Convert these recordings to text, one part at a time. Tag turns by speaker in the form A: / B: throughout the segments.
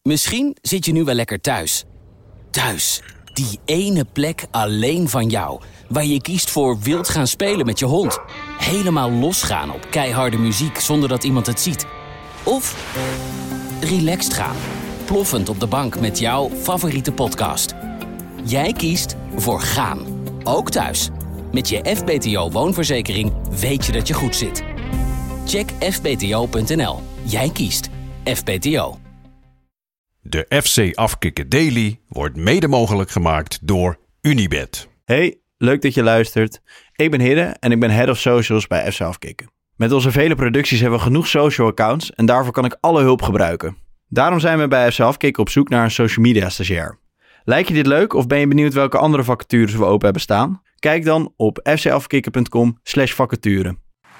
A: Misschien zit je nu wel lekker thuis. Thuis, die ene plek alleen van jou. Waar je kiest voor wild gaan spelen met je hond. Helemaal losgaan op keiharde muziek zonder dat iemand het ziet. Of relaxed gaan, ploffend op de bank met jouw favoriete podcast. Jij kiest voor gaan, ook thuis. Met je FBTO woonverzekering weet je dat je goed zit. Check fbto.nl. Jij kiest FBTO.
B: De FC Afkikken Daily wordt mede mogelijk gemaakt door Unibet.
C: Hey, leuk dat je luistert. Ik ben Hidde en ik ben Head of Socials bij FC Afkikken. Met onze vele producties hebben we genoeg social accounts en daarvoor kan ik alle hulp gebruiken. Daarom zijn we bij FC Afkikken op zoek naar een social media stagiair. Lijkt je dit leuk of ben je benieuwd welke andere vacatures we open hebben staan? Kijk dan op fcafkikken.com/vacature.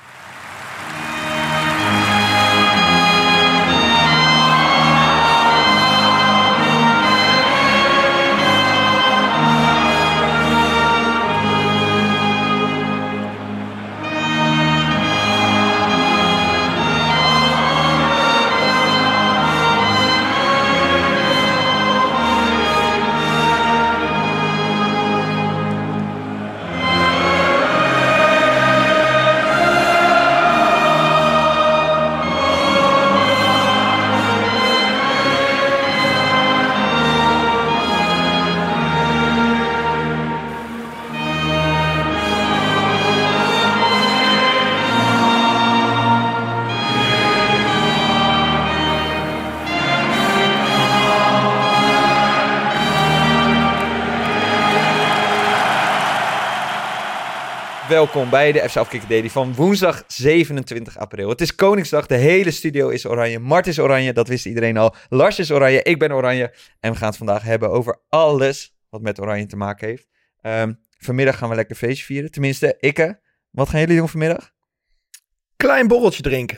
D: Welkom bij de FC Afkikken Daily van woensdag 27 april. Het is Koningsdag, de hele studio is oranje. Mart is oranje, dat wist iedereen al. Lars is oranje, ik ben oranje. En we gaan het vandaag hebben over alles wat met oranje te maken heeft. Vanmiddag gaan we lekker feestje vieren. Tenminste, wat gaan jullie doen vanmiddag?
E: Klein borreltje drinken.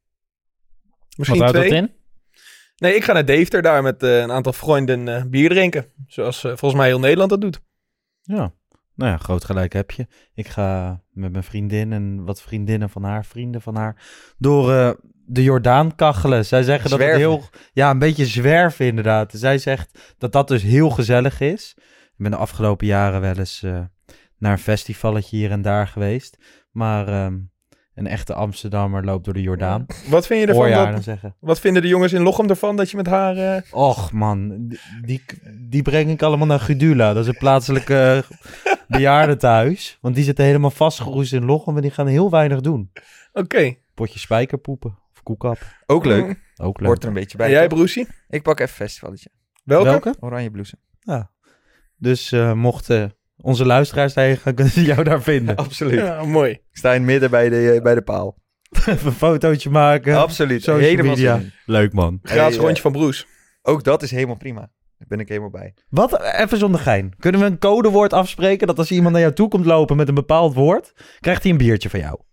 E: Misschien
F: wat houdt
E: 2.
F: dat in?
E: Nee, ik ga naar Deventer daar met een aantal vrienden bier drinken. Zoals volgens mij heel Nederland dat doet.
F: Ja, nou ja, groot gelijk heb je. Ik ga met mijn vriendin en wat vrienden van haar, door de Jordaan kachelen. Zij zeggen dat het
D: Zwerven.
F: een beetje zwerven inderdaad. Zij zegt dat dat dus heel gezellig is. Ik ben de afgelopen jaren wel eens naar een festivalletje hier en daar geweest. Maar een echte Amsterdammer loopt door de Jordaan.
E: Wat vind je ervan?
F: Voorjaren zeggen.
E: Wat vinden de jongens in Lochem ervan dat je met haar...
F: Och man, die breng ik allemaal naar Gudula. Dat is een plaatselijke bejaardentehuis. Want die zitten helemaal vastgeroest in Lochem en die gaan heel weinig doen.
E: Oké.
F: Potje spijkerpoepen of koekap.
D: Ook leuk.
F: Ook leuk.
D: Hoort er een beetje bij.
E: En jij,
D: toch?
E: Broesie?
D: Ik pak even een festivalletje.
E: Welke?
D: Oranje bloesem.
F: Ja. Dus mochten onze luisteraars daarheen gaan, kunnen ze jou daar vinden.
D: Absoluut.
E: Ja, mooi.
D: Ik sta in het midden bij de paal.
F: Even een fotootje maken.
D: Absoluut.
F: Social
D: Helemaal
F: media.
D: zin in.
F: Leuk man.
E: Gratis
D: Hey,
E: rondje van Broes.
D: Ook dat is helemaal prima. Daar ben ik helemaal bij.
F: Wat, even zonder gein. Kunnen we een codewoord afspreken dat als iemand naar jou toe komt lopen met een bepaald woord, krijgt hij een biertje van jou?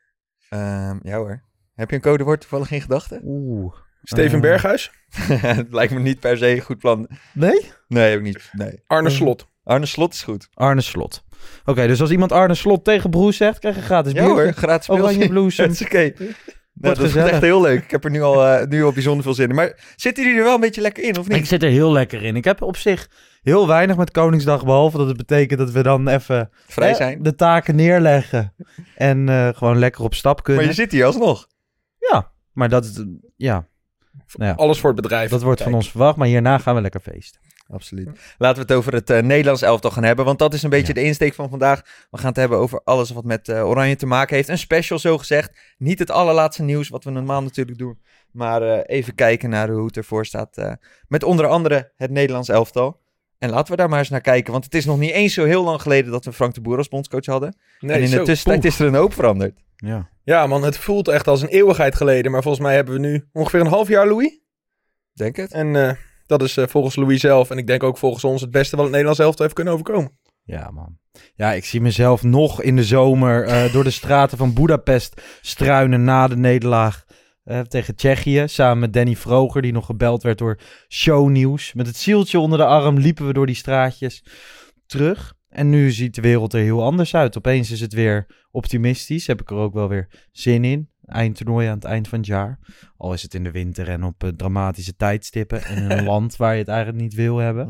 D: Ja hoor. Heb je een codewoord toevallig in gedachten?
F: Oeh.
E: Steven Berghuis.
D: Het lijkt me niet per se een goed plan.
F: Nee?
D: Nee, heb ik niet. Nee.
E: Arne Slot.
D: Arne Slot is goed.
F: Arne Slot. Oké, dus als iemand Arne Slot tegen Broes zegt, krijg je een gratis
D: Ja
F: biertje.
D: hoor, gratis
F: Oranje
D: speeltje.
F: bloesem.
D: Dat is oké. Dat is
F: gezellig.
D: echt heel leuk. Ik heb er nu al bijzonder veel zin in. Maar zitten jullie er wel een beetje lekker in, of
F: Ik
D: niet?
F: zit er heel lekker in. Ik heb op zich heel weinig met Koningsdag, behalve dat het betekent dat we dan even
D: Vrij zijn.
F: de taken neerleggen en gewoon lekker op stap kunnen.
D: Maar je zit hier alsnog.
F: Ja, maar dat is, ja. Nou ja,
E: Alles voor het bedrijf.
F: dat wordt van ons verwacht, maar hierna gaan we lekker feesten.
D: Absoluut. Laten we het over het Nederlands elftal gaan hebben. Want dat is een beetje de insteek van vandaag. We gaan het hebben over alles wat met Oranje te maken heeft. Een special zo gezegd. Niet het allerlaatste nieuws wat we normaal natuurlijk doen. Maar even kijken naar hoe het ervoor staat. Met onder andere het Nederlands elftal. En laten we daar maar eens naar kijken. Want het is nog niet eens zo heel lang geleden dat we Frank de Boer als bondscoach hadden.
E: Nee,
D: en in
E: zo.
D: de tussentijd is er een hoop veranderd.
F: Ja.
E: Ja man, het voelt echt als een eeuwigheid geleden. Maar volgens mij hebben we nu ongeveer een half jaar Louis.
D: Denk het?
E: En dat is volgens Louis zelf. En ik denk ook volgens ons het beste wat het Nederlands elftal heeft kunnen overkomen.
F: Ja, man. Ja, ik zie mezelf nog in de zomer door de straten van Budapest struinen na de nederlaag tegen Tsjechië. Samen met Danny Vroger, die nog gebeld werd door Shownieuws. Met het zieltje onder de arm liepen we door die straatjes terug. En nu ziet de wereld er heel anders uit. Opeens is het weer optimistisch. Heb ik er ook wel weer zin in. eindtoernooi aan het eind van het jaar. Al is het in de winter en op dramatische tijdstippen. En in een land waar je het eigenlijk niet wil hebben.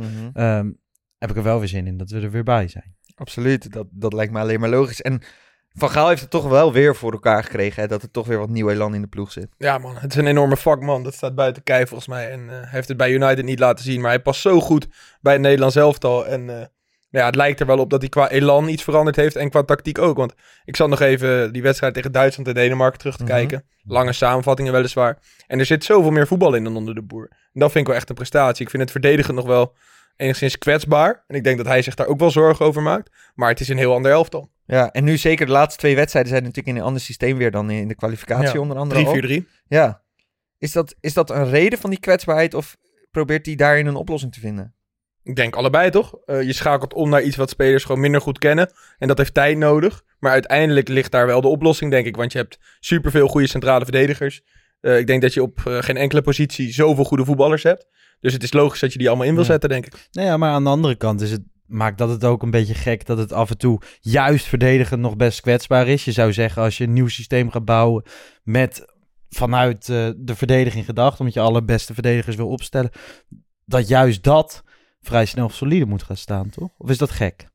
F: Heb ik er wel weer zin in dat we er weer bij zijn.
D: Absoluut, dat lijkt me alleen maar logisch. En Van Gaal heeft het toch wel weer voor elkaar gekregen, hè, dat er toch weer wat nieuw elan in de ploeg zit.
E: Ja man, het is een enorme vakman. Dat staat buiten kijf volgens mij. En hij heeft het bij United niet laten zien. Maar hij past zo goed bij het Nederlands elftal. En het lijkt er wel op dat hij qua elan iets veranderd heeft. En qua tactiek ook. Want ik zat nog even die wedstrijd tegen Duitsland en Denemarken terug te kijken. Lange samenvattingen weliswaar. En er zit zoveel meer voetbal in dan onder de Boer. En dat vind ik wel echt een prestatie. Ik vind het verdedigend nog wel enigszins kwetsbaar. En ik denk dat hij zich daar ook wel zorgen over maakt. Maar het is een heel ander elftal.
D: Ja, en nu zeker de laatste 2 wedstrijden zijn natuurlijk in een ander systeem weer dan in de kwalificatie onder andere.
E: 3-4-3.
D: Ja. Is dat een reden van die kwetsbaarheid of probeert hij daarin een oplossing te vinden?
E: Ik denk allebei toch? Je schakelt om naar iets wat spelers gewoon minder goed kennen. En dat heeft tijd nodig. Maar uiteindelijk ligt daar wel de oplossing, denk ik. Want je hebt superveel goede centrale verdedigers. Ik denk dat je op geen enkele positie zoveel goede voetballers hebt. Dus het is logisch dat je die allemaal in wil zetten, denk ik.
F: Nou ja, maar aan de andere kant maakt dat het ook een beetje gek dat het af en toe juist verdedigend nog best kwetsbaar is. Je zou zeggen, als je een nieuw systeem gaat bouwen met vanuit de verdediging gedacht, omdat je alle beste verdedigers wil opstellen, dat juist dat vrij snel solide moet gaan staan, toch? Of is dat gek?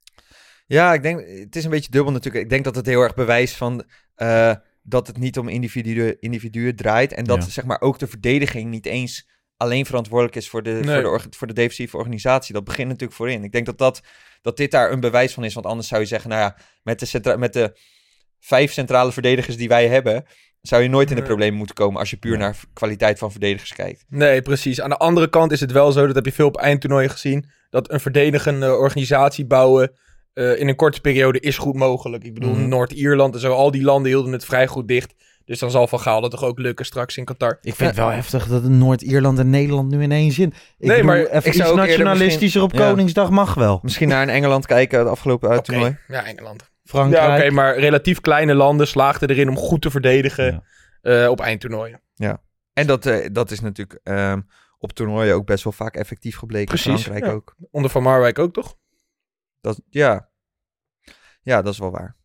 D: Ja, ik denk, het is een beetje dubbel natuurlijk. Ik denk dat het heel erg bewijst van dat het niet om individuen draait en dat zeg maar ook de verdediging niet eens alleen verantwoordelijk is voor de defensieve organisatie. Dat begint natuurlijk voorin. Ik denk dat dit daar een bewijs van is. Want anders zou je zeggen, nou ja, met de 5 centrale verdedigers die wij hebben, zou je nooit in de problemen moeten komen als je puur naar kwaliteit van verdedigers kijkt.
E: Nee, precies. Aan de andere kant is het wel zo, dat heb je veel op eindtoernooien gezien, dat een verdedigende organisatie bouwen in een korte periode is goed mogelijk. Ik bedoel, Noord-Ierland en zo, al die landen hielden het vrij goed dicht. Dus dan zal Van Gaal dat toch ook lukken straks in Qatar.
F: Ik vind het wel heftig dat Noord-Ierland en Nederland nu in één zin.
E: Maar
F: even
D: ik zou
F: iets
D: ook
F: nationalistischer op Koningsdag mag wel.
D: Misschien naar Engeland kijken, het afgelopen toernooi.
E: Ja, Engeland.
F: Frankrijk.
E: Ja, maar relatief kleine landen slaagden erin om goed te verdedigen op eindtoernooien.
D: Ja, en dat is natuurlijk op toernooien ook best wel vaak effectief gebleken.
E: Precies,
D: Frankrijk ook.
E: Onder Van Marwijk ook, toch?
D: Ja, dat is wel waar.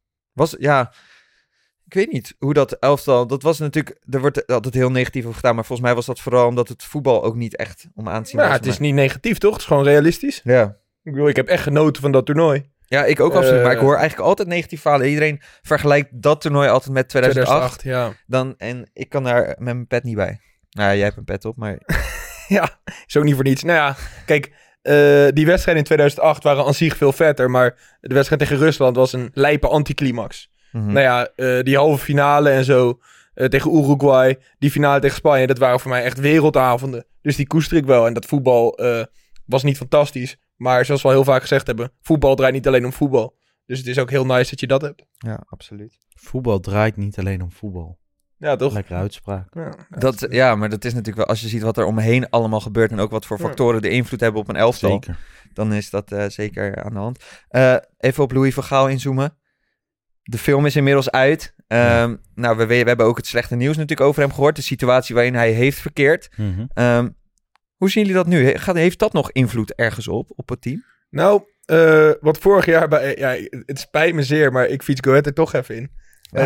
D: Ik weet niet hoe dat elftal, dat was natuurlijk, er wordt altijd heel negatief over gedaan, maar volgens mij was dat vooral omdat het voetbal ook niet echt om aan te zien was.
E: Het is niet negatief, toch? Het is gewoon realistisch.
D: Ja.
E: Ik bedoel, ik heb echt genoten van dat toernooi.
D: Ja, ik ook absoluut, maar ik hoor eigenlijk altijd negatief verhalen. Iedereen vergelijkt dat toernooi altijd met 2008.
E: Ja.
D: En ik kan daar met mijn pet niet bij. Nou ja, jij hebt een pet op, maar...
E: Ja, is ook niet voor niets. Nou ja, kijk, die wedstrijden in 2008 waren aan zich veel vetter, maar de wedstrijd tegen Rusland was een lijpe anticlimax. Nou ja, die halve finale en zo tegen Uruguay, die finale tegen Spanje, dat waren voor mij echt wereldavonden. Dus die koester ik wel. En dat voetbal was niet fantastisch, maar zoals we al heel vaak gezegd hebben, voetbal draait niet alleen om voetbal. Dus het is ook heel nice dat je dat hebt.
D: Ja, absoluut.
F: Voetbal draait niet alleen om voetbal.
E: Ja, toch?
F: Lekkere uitspraak.
D: Ja, maar dat is natuurlijk wel, als je ziet wat er omheen allemaal gebeurt en ook wat voor factoren de invloed hebben op een elftal,
F: Zeker.
D: Dan is dat zeker aan de hand. Even op Louis van Gaal inzoomen. De film is inmiddels uit. Nou, we hebben ook het slechte nieuws natuurlijk over hem gehoord. De situatie waarin hij heeft verkeerd. Hoe zien jullie dat nu? Heeft dat nog invloed ergens op het team?
E: Nou, wat vorig jaar bij... Ja, het spijt me zeer, maar ik fiets Go Ahead er toch even in.
D: Ja,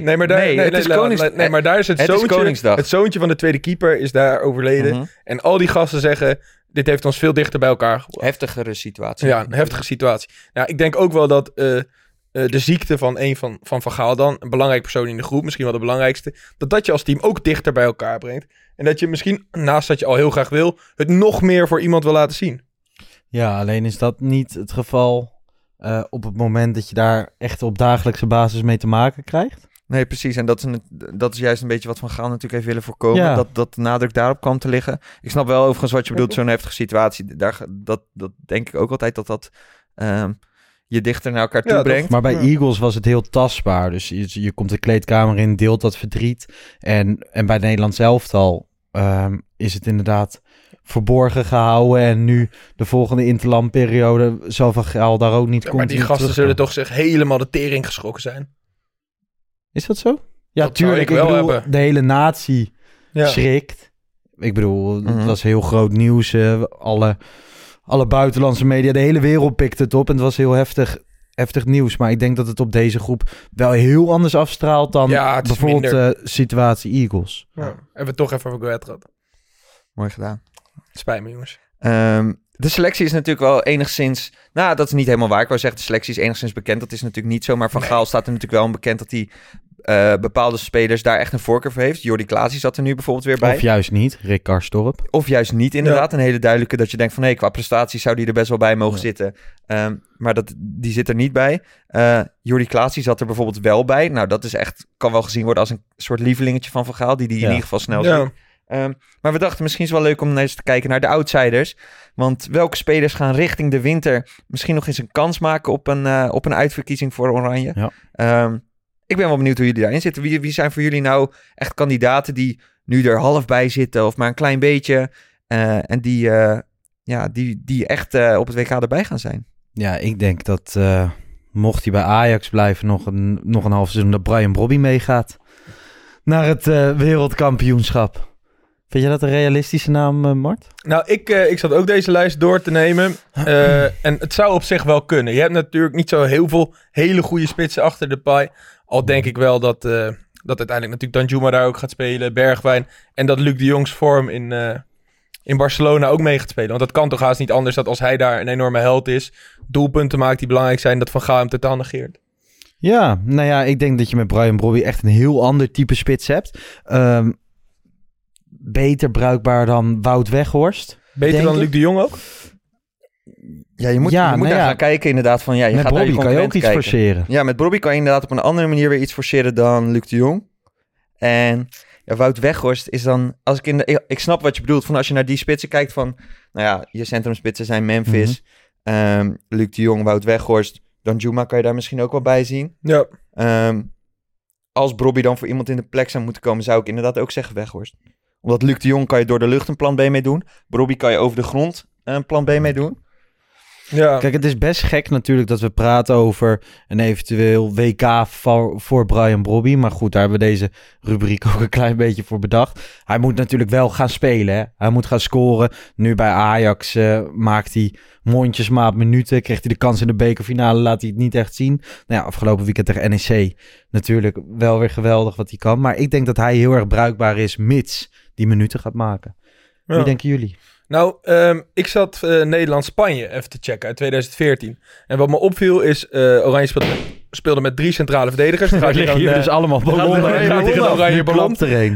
E: maar daar is het zoontje. Het zoontje van de tweede keeper is daar overleden. En al die gasten zeggen, dit heeft ons veel dichter bij elkaar gebracht.
D: Heftigere situatie.
E: Ja, een heftige situatie. Nou, ik denk ook wel dat de ziekte van een van Gaal dan, een belangrijk persoon in de groep, misschien wel de belangrijkste, dat je als team ook dichter bij elkaar brengt. En dat je misschien, naast dat je al heel graag wil, het nog meer voor iemand wil laten zien.
F: Ja, alleen is dat niet het geval op het moment dat je daar echt op dagelijkse basis mee te maken krijgt.
D: Nee, precies. En dat is juist een beetje wat Van Gaal natuurlijk heeft willen voorkomen. Ja. Dat de nadruk daarop kwam te liggen. Ik snap wel overigens wat je bedoelt, zo'n heftige situatie. Dat denk ik ook altijd dat je dichter naar elkaar toe brengt.
F: Maar bij Eagles was het heel tastbaar. Dus je komt de kleedkamer in, deelt dat verdriet. En bij het Nederlands elftal is het inderdaad verborgen gehouden. En nu de volgende interlandperiode zal Van Gaal daar ook niet continu
E: maar die gasten zullen toch zich helemaal de tering geschrokken zijn.
F: Is dat zo? Ja,
E: dat
F: tuurlijk. Ik bedoel,
E: hebben.
F: De hele natie schrikt. Ik bedoel, het was heel groot nieuws. Alle buitenlandse media, de hele wereld pikte het op. En het was heel heftig. heftig nieuws. Maar ik denk dat het op deze groep wel heel anders afstraalt dan
E: Ja, het is
F: bijvoorbeeld situatie Eagles.
E: Ja. Hebben we het toch even over Go Ahead gehad.
D: Mooi gedaan.
E: Spijt me, jongens.
D: De selectie is natuurlijk wel enigszins... Nou, dat is niet helemaal waar. Ik wou zeggen, de selectie is enigszins bekend. Dat is natuurlijk niet zo. Maar Van Gaal staat er natuurlijk wel in bekend dat hij bepaalde spelers daar echt een voorkeur voor heeft. Jordi Klaasie zat er nu bijvoorbeeld weer bij.
F: Of juist niet, Rick Karstorp.
D: Of juist niet, inderdaad. Een hele duidelijke dat je denkt van... qua prestaties zou die er best wel bij mogen zitten. Maar die zit er niet bij. Jordi Klaasie zat er bijvoorbeeld wel bij. Nou, dat is echt... kan wel gezien worden als een soort lievelingetje van Gaal... die in ieder geval snel ziet. Maar we dachten misschien is het wel leuk om eens te kijken naar de outsiders. Want welke spelers gaan richting de winter misschien nog eens een kans maken op een uitverkiezing voor Oranje?
F: Ja.
D: Ik ben wel benieuwd hoe jullie daarin zitten. Wie zijn voor jullie nou echt kandidaten die nu er half bij zitten of maar een klein beetje en die echt op het WK erbij gaan zijn?
F: Ja, ik denk dat mocht hij bij Ajax blijven nog een half seizoen dat Brian Brobby meegaat naar het wereldkampioenschap. Vind je dat een realistische naam, Mart?
E: Nou, ik zat ook deze lijst door te nemen. En het zou op zich wel kunnen. Je hebt natuurlijk niet zo heel veel hele goede spitsen achter de paai. Al denk ik wel dat uiteindelijk natuurlijk Danjuma daar ook gaat spelen. Bergwijn. En dat Luc de Jong's vorm in Barcelona ook mee gaat spelen. Want dat kan toch haast niet anders dat als hij daar een enorme held is. Doelpunten maakt die belangrijk zijn. Dat Van Gaal hem totaal negeert.
F: Ja, nou ja, ik denk dat je met Brian Brobby echt een heel ander type spits hebt. Beter bruikbaar dan Wout Weghorst.
E: Beter dan Luc de Jong ook?
D: Ja, je moet daar gaan kijken inderdaad van... je
F: met
D: gaat
F: Brobby kan je ook iets forceren.
D: Ja, met Brobby kan je inderdaad op een andere manier weer iets forceren dan Luc de Jong. En Wout Weghorst is dan... Ik snap wat je bedoelt, van als je naar die spitsen kijkt van... Nou ja, je centrumspitsen zijn Memphis, Luc de Jong, Wout Weghorst. Danjuma kan je daar misschien ook wel bij zien.
E: Ja.
D: Als Brobby dan voor iemand in de plek zou moeten komen, zou ik inderdaad ook zeggen Weghorst. Omdat Luc de Jong kan je door de lucht een plan B mee doen. Brobby kan je over de grond een plan B mee doen.
E: Ja.
F: Kijk, het is best gek natuurlijk dat we praten over een eventueel WK voor Brian Brobby. Maar goed, daar hebben we deze rubriek ook een klein beetje voor bedacht. Hij moet natuurlijk wel gaan spelen. Hè? Hij moet gaan scoren. Nu bij Ajax maakt hij mondjesmaat minuten. Kreeg hij de kans in de bekerfinale, laat hij het niet echt zien. Nou ja, afgelopen weekend tegen NEC natuurlijk wel weer geweldig wat hij kan. Maar ik denk dat hij heel erg bruikbaar is, mits die minuten gaat maken.
E: Ja.
F: Wie denken jullie?
E: Nou, ik zat Nederland-Spanje even te checken uit 2014. En wat me opviel is, Oranje speelde met 3 centrale verdedigers. Dan
F: liggen hier dus allemaal ballonnen.
E: Oranje ballon.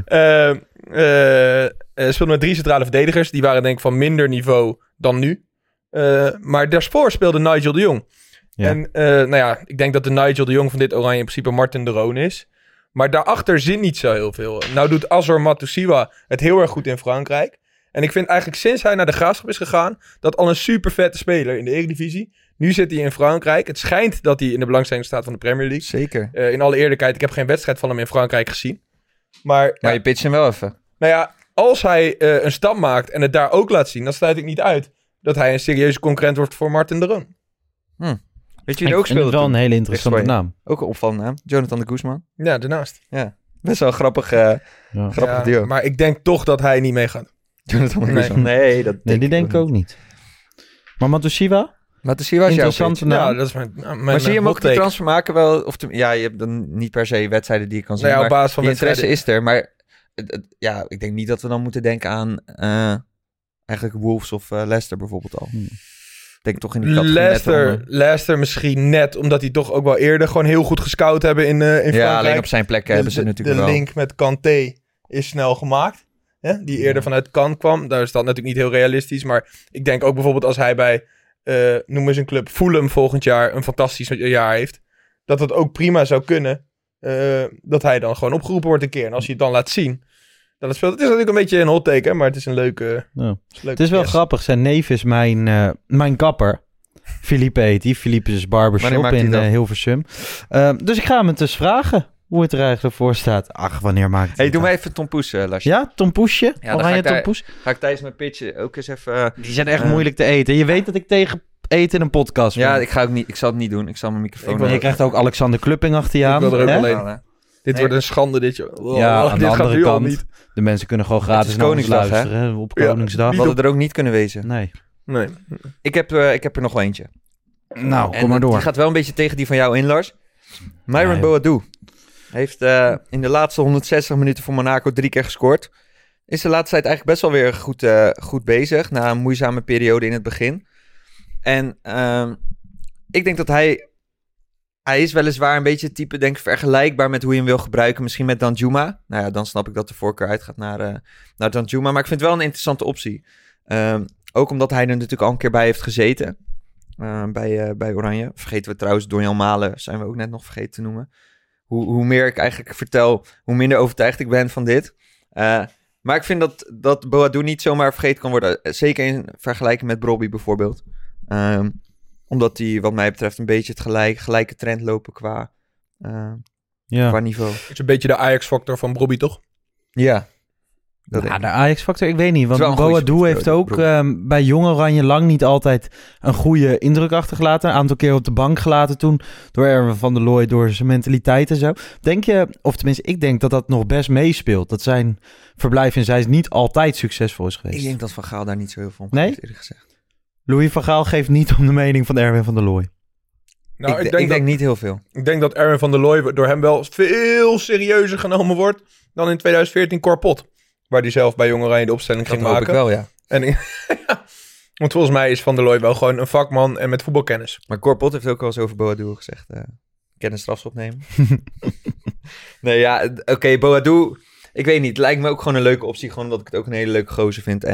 E: Speelde met 3 centrale verdedigers. Die waren denk ik van minder niveau dan nu. Maar daarvoor speelde Nigel de Jong. Ja. En ik denk dat de Nigel de Jong van dit Oranje in principe Martin de Roon is. Maar daarachter zit niet zo heel veel. Nou doet Azor Matusiwa het heel erg goed in Frankrijk. En ik vind eigenlijk sinds hij naar de Graafschap is gegaan, dat al een super vette speler in de Eredivisie. Nu zit hij in Frankrijk. Het schijnt dat hij in de belangstelling staat van de Premier League.
D: Zeker.
E: In alle eerlijkheid, ik heb geen wedstrijd van hem in Frankrijk gezien. Maar
D: je pitcht hem wel even.
E: Nou ja, als hij een stap maakt en het daar ook laat zien, dan sluit ik niet uit dat hij een serieuze concurrent wordt voor Martin de Roon.
D: Weet je wie er ook speelde?
F: Dat is wel een hele interessante naam.
D: Ook een opvallende naam. Jonathan de Guzman.
E: Ja, daarnaast.
D: Ja, best wel een grappig duo.
E: Maar ik denk toch dat hij niet meegaat.
D: Jonathan de Guzman. Nee,
F: die denk ik ook niet. Maar Matusiwa?
D: Matusiwa is
F: interessante naam.
E: Ja, dat is mijn
D: maar zie je hem ook die transfer maken wel? Je hebt dan niet per se wedstrijden die je kan zien.
E: Nou ja,
D: maar
E: op basis van
D: die interesse is er. Maar ik denk niet dat we dan moeten denken aan eigenlijk Wolves of Leicester bijvoorbeeld al. Denk toch in die categorie
E: Leicester misschien net, omdat die toch ook wel eerder gewoon heel goed gescout hebben in Frankrijk.
D: Ja, alleen op zijn plek hebben ze natuurlijk wel.
E: De link met Kanté is snel gemaakt. Hè? Die eerder vanuit Cannes kwam. Daar is dat natuurlijk niet heel realistisch. Maar ik denk ook bijvoorbeeld als hij bij, noem eens een club, Fulham volgend jaar een fantastisch jaar heeft. Dat het ook prima zou kunnen. Dat hij dan gewoon opgeroepen wordt een keer. En als je het dan laat zien. Dat het speelt. Het is natuurlijk een beetje een hot take, hè, maar het is een leuke...
F: Het is wel grappig. Zijn neef is mijn kapper. Philippe heet die. Philippe is barbershop in Hilversum. Dus ik ga hem dus vragen hoe het er eigenlijk voor staat. Ach, wanneer maakt het?
D: Doe maar even Tom Poes, Lars.
F: Ja, Tom Poesje?
D: Ja, dan ga ik tijdens mijn pitchen ook eens even...
F: Die zijn echt moeilijk te eten. Je weet dat ik tegen eten in een podcast
D: ben. Ja, ik zal het niet doen. Ik zal mijn microfoon...
F: Je krijgt ook Alexander Klupping achter je aan.
E: Ik wil er ook alleen. Dit wordt een schande, dit.
F: Aan de andere kant, niet. De mensen kunnen gewoon gratis naar ons luisteren op Koningsdag.
D: We hadden er ook niet kunnen wezen.
F: Nee.
D: Ik heb er nog wel eentje.
F: Nou,
D: En
F: kom maar door.
D: Die gaat wel een beetje tegen die van jou in, Lars. Myron
F: Nee.
D: Boadou heeft in de laatste 160 minuten voor Monaco 3 keer gescoord. Is de laatste tijd eigenlijk best wel weer goed bezig. Na een moeizame periode in het begin. En ik denk dat hij is weliswaar een beetje het type, denk ik, vergelijkbaar met hoe je hem wil gebruiken. Misschien met Danjuma. Nou ja, dan snap ik dat de voorkeur uitgaat naar Danjuma. Maar ik vind het wel een interessante optie. Ook omdat hij er natuurlijk al een keer bij heeft gezeten. Bij Oranje. Vergeten we trouwens Donjan Malen. Zijn we ook net nog vergeten te noemen. Hoe meer ik eigenlijk vertel, hoe minder overtuigd ik ben van dit. Maar ik vind dat Boadou niet zomaar vergeten kan worden. Zeker in vergelijking met Brobby bijvoorbeeld. Omdat die, wat mij betreft, een beetje het gelijke trend lopen qua niveau.
E: Het is een beetje de Ajax-factor van Brobby, toch?
D: Ja.
F: De Ajax-factor, ik weet niet.
D: Het is wel
F: Want
D: een goede
F: Boadou
D: spits,
F: heeft ook bij Jong Oranje lang niet altijd een goede indruk achtergelaten. Een aantal keer op de bank gelaten toen. Door Erwin van der Looy, door zijn mentaliteit en zo. Denk je, of tenminste ik denk dat dat nog best meespeelt. Dat zijn verblijf in Zeist niet altijd succesvol is geweest.
D: Ik denk dat Van Gaal daar niet zo heel veel om
F: Nee?
D: heeft, eerlijk gezegd.
F: Louis van Gaal geeft niet om de mening van Erwin van der Looy.
E: Nou,
D: ik denk niet heel veel.
E: Ik denk dat Erwin van der Looy door hem wel veel serieuzer genomen wordt dan in 2014 Corpot. Waar hij zelf bij Jong Oranje de opstelling
D: Dat
E: ging
D: hoop
E: maken.
D: ik wel, ja.
E: En ja, want volgens mij is Van der Looy wel gewoon een vakman en met voetbalkennis.
D: Maar Corpot heeft ook wel eens over Boadou gezegd. Kennis strafschop nemen. Nee, ja, oké, Boadou. Ik weet niet, het lijkt me ook gewoon een leuke optie. Gewoon omdat ik het ook een hele leuke gozer vind.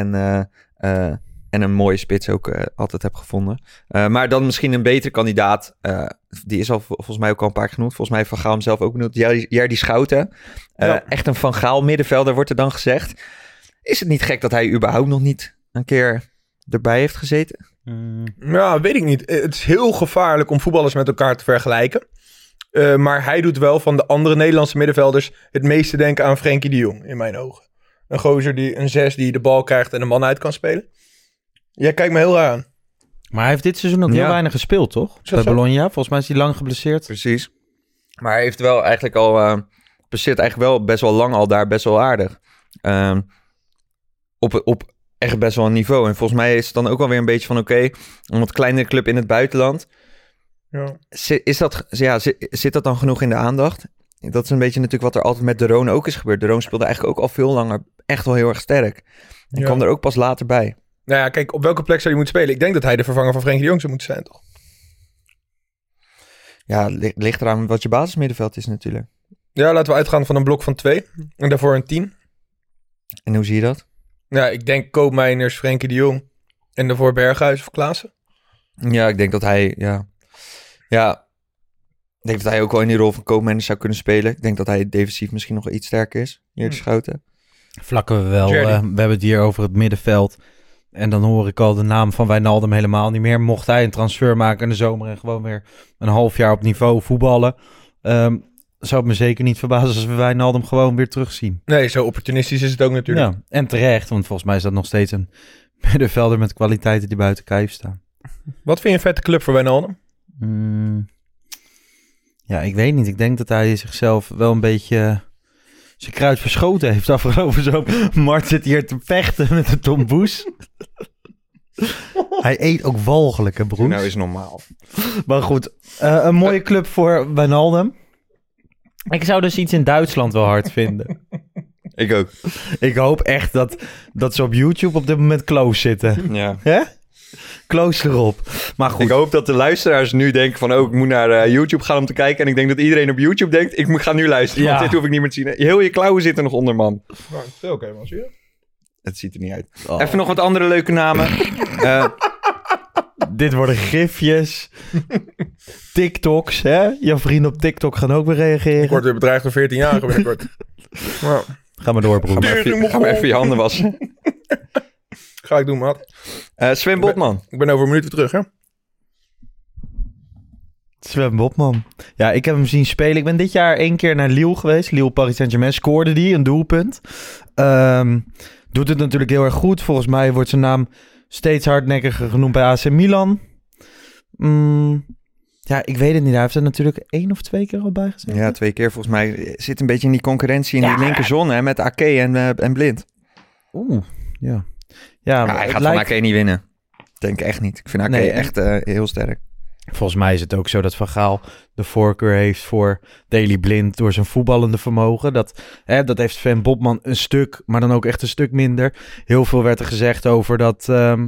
D: En een mooie spits ook altijd heb gevonden. Maar dan misschien een betere kandidaat. Die is al volgens mij ook al een paar keer genoemd. Volgens mij heeft Van Gaal hem zelf ook benoemd. Jerdy Schouten. Echt een Van Gaal middenvelder wordt er dan gezegd. Is het niet gek dat hij überhaupt nog niet een keer erbij heeft gezeten?
E: Ja, weet ik niet. Het is heel gevaarlijk om voetballers met elkaar te vergelijken. Maar hij doet wel van de andere Nederlandse middenvelders het meeste denken aan Frenkie de Jong, in mijn ogen. Een gozer een 6 die de bal krijgt en een man uit kan spelen. Jij kijkt me heel raar aan.
F: Maar hij heeft dit seizoen ook heel weinig gespeeld, toch?
E: dat
F: Bij
E: zo?
F: Bologna. Volgens mij is hij lang geblesseerd.
D: Precies. Maar hij heeft wel eigenlijk al... presteert eigenlijk wel best wel lang al daar best wel aardig. Op echt best wel een niveau. En volgens mij is het dan ook wel weer een beetje van een wat kleinere club in het buitenland.
E: Ja.
D: Zit dat dan genoeg in de aandacht? Dat is een beetje natuurlijk wat er altijd met De Roon ook is gebeurd. De Roon speelde eigenlijk ook al veel langer echt wel heel erg sterk. En kwam er ook pas later bij.
E: Nou ja, kijk, op welke plek zou hij moeten spelen? Ik denk dat hij de vervanger van Frenkie de Jong zou moeten zijn, toch?
D: Ja, ligt eraan wat je basismiddenveld is natuurlijk.
E: Ja, laten we uitgaan van een blok van 2. En daarvoor een 10.
D: En hoe zie je dat?
E: Ja, ik denk Koopmeiners, Frenkie de Jong. En daarvoor Berghuis of Klaassen.
D: Ja, ik denk dat hij... Ik denk dat hij ook wel in die rol van Koopmeiners zou kunnen spelen. Ik denk dat hij defensief misschien nog iets sterker is. Hier de Schouten.
F: Vlakken we wel.
E: Jerdy.
F: We hebben het hier over het middenveld. En dan hoor ik al de naam van Wijnaldum helemaal niet meer. Mocht hij een transfer maken in de zomer en gewoon weer een half jaar op niveau voetballen, zou het me zeker niet verbazen als we Wijnaldum gewoon weer terugzien.
E: Nee, zo opportunistisch is het ook natuurlijk.
F: Ja, en terecht, want volgens mij is dat nog steeds een middenvelder met kwaliteiten die buiten kijf staan.
E: Wat vind je een vette club voor Wijnaldum?
F: Ja, ik weet niet. Ik denk dat hij zichzelf wel een beetje zijn kruid verschoten heeft afgelopen zo. Mart zit hier te vechten met de Tom Boes. Hij eet ook walgelijk, hè, broers?
D: Nou is normaal.
F: Maar goed, een mooie club voor Wijnaldum. Ik zou dus iets in Duitsland wel hard vinden.
D: Ik ook.
F: Ik hoop echt dat ze op YouTube op dit moment close zitten.
D: Ja.
F: Hè? Close erop. Maar goed.
D: Ik hoop dat de luisteraars nu denken van... ik moet naar YouTube gaan om te kijken. En ik denk dat iedereen op YouTube denkt... ik ga nu luisteren,
F: Ja.
D: want dit hoef ik niet meer te zien. Heel je klauwen zitten nog onder, man.
E: Oké, man, zie je?
D: Het ziet er niet uit.
F: Oh.
D: Even nog wat andere leuke namen.
F: Dit worden gifjes. TikToks, hè? Jouw vrienden op TikTok gaan ook weer reageren.
E: Ik word weer bedreigd door 14-jarigen binnenkort. Nou,
F: Ga maar door, broer.
D: Ga maar even je handen wassen.
E: ga ik doen, maat.
D: Sven Botman.
E: Ik ben over een minuut weer terug, hè?
F: Sven Botman. Ja, ik heb hem zien spelen. Ik ben dit jaar 1 keer naar Lille geweest. Lille Paris Saint-Germain scoorde die, een doelpunt. Doet het natuurlijk heel erg goed. Volgens mij wordt zijn naam steeds hardnekkiger genoemd bij AC Milan. Ja, ik weet het niet. Hij heeft er natuurlijk 1 of 2 keer al bij gezet.
D: Ja, 2 keer volgens mij. Zit een beetje in die concurrentie in die linkerzone, hè, met Ake en Blind.
F: Oeh, ja.
D: Ja, hij gaat van Ake niet winnen. Denk echt niet. Ik vind Ake echt heel sterk.
F: Volgens mij is het ook zo dat Van Gaal de voorkeur heeft voor Daley Blind door zijn voetballende vermogen. Dat heeft Sven Botman een stuk, maar dan ook echt een stuk minder. Heel veel werd er gezegd over dat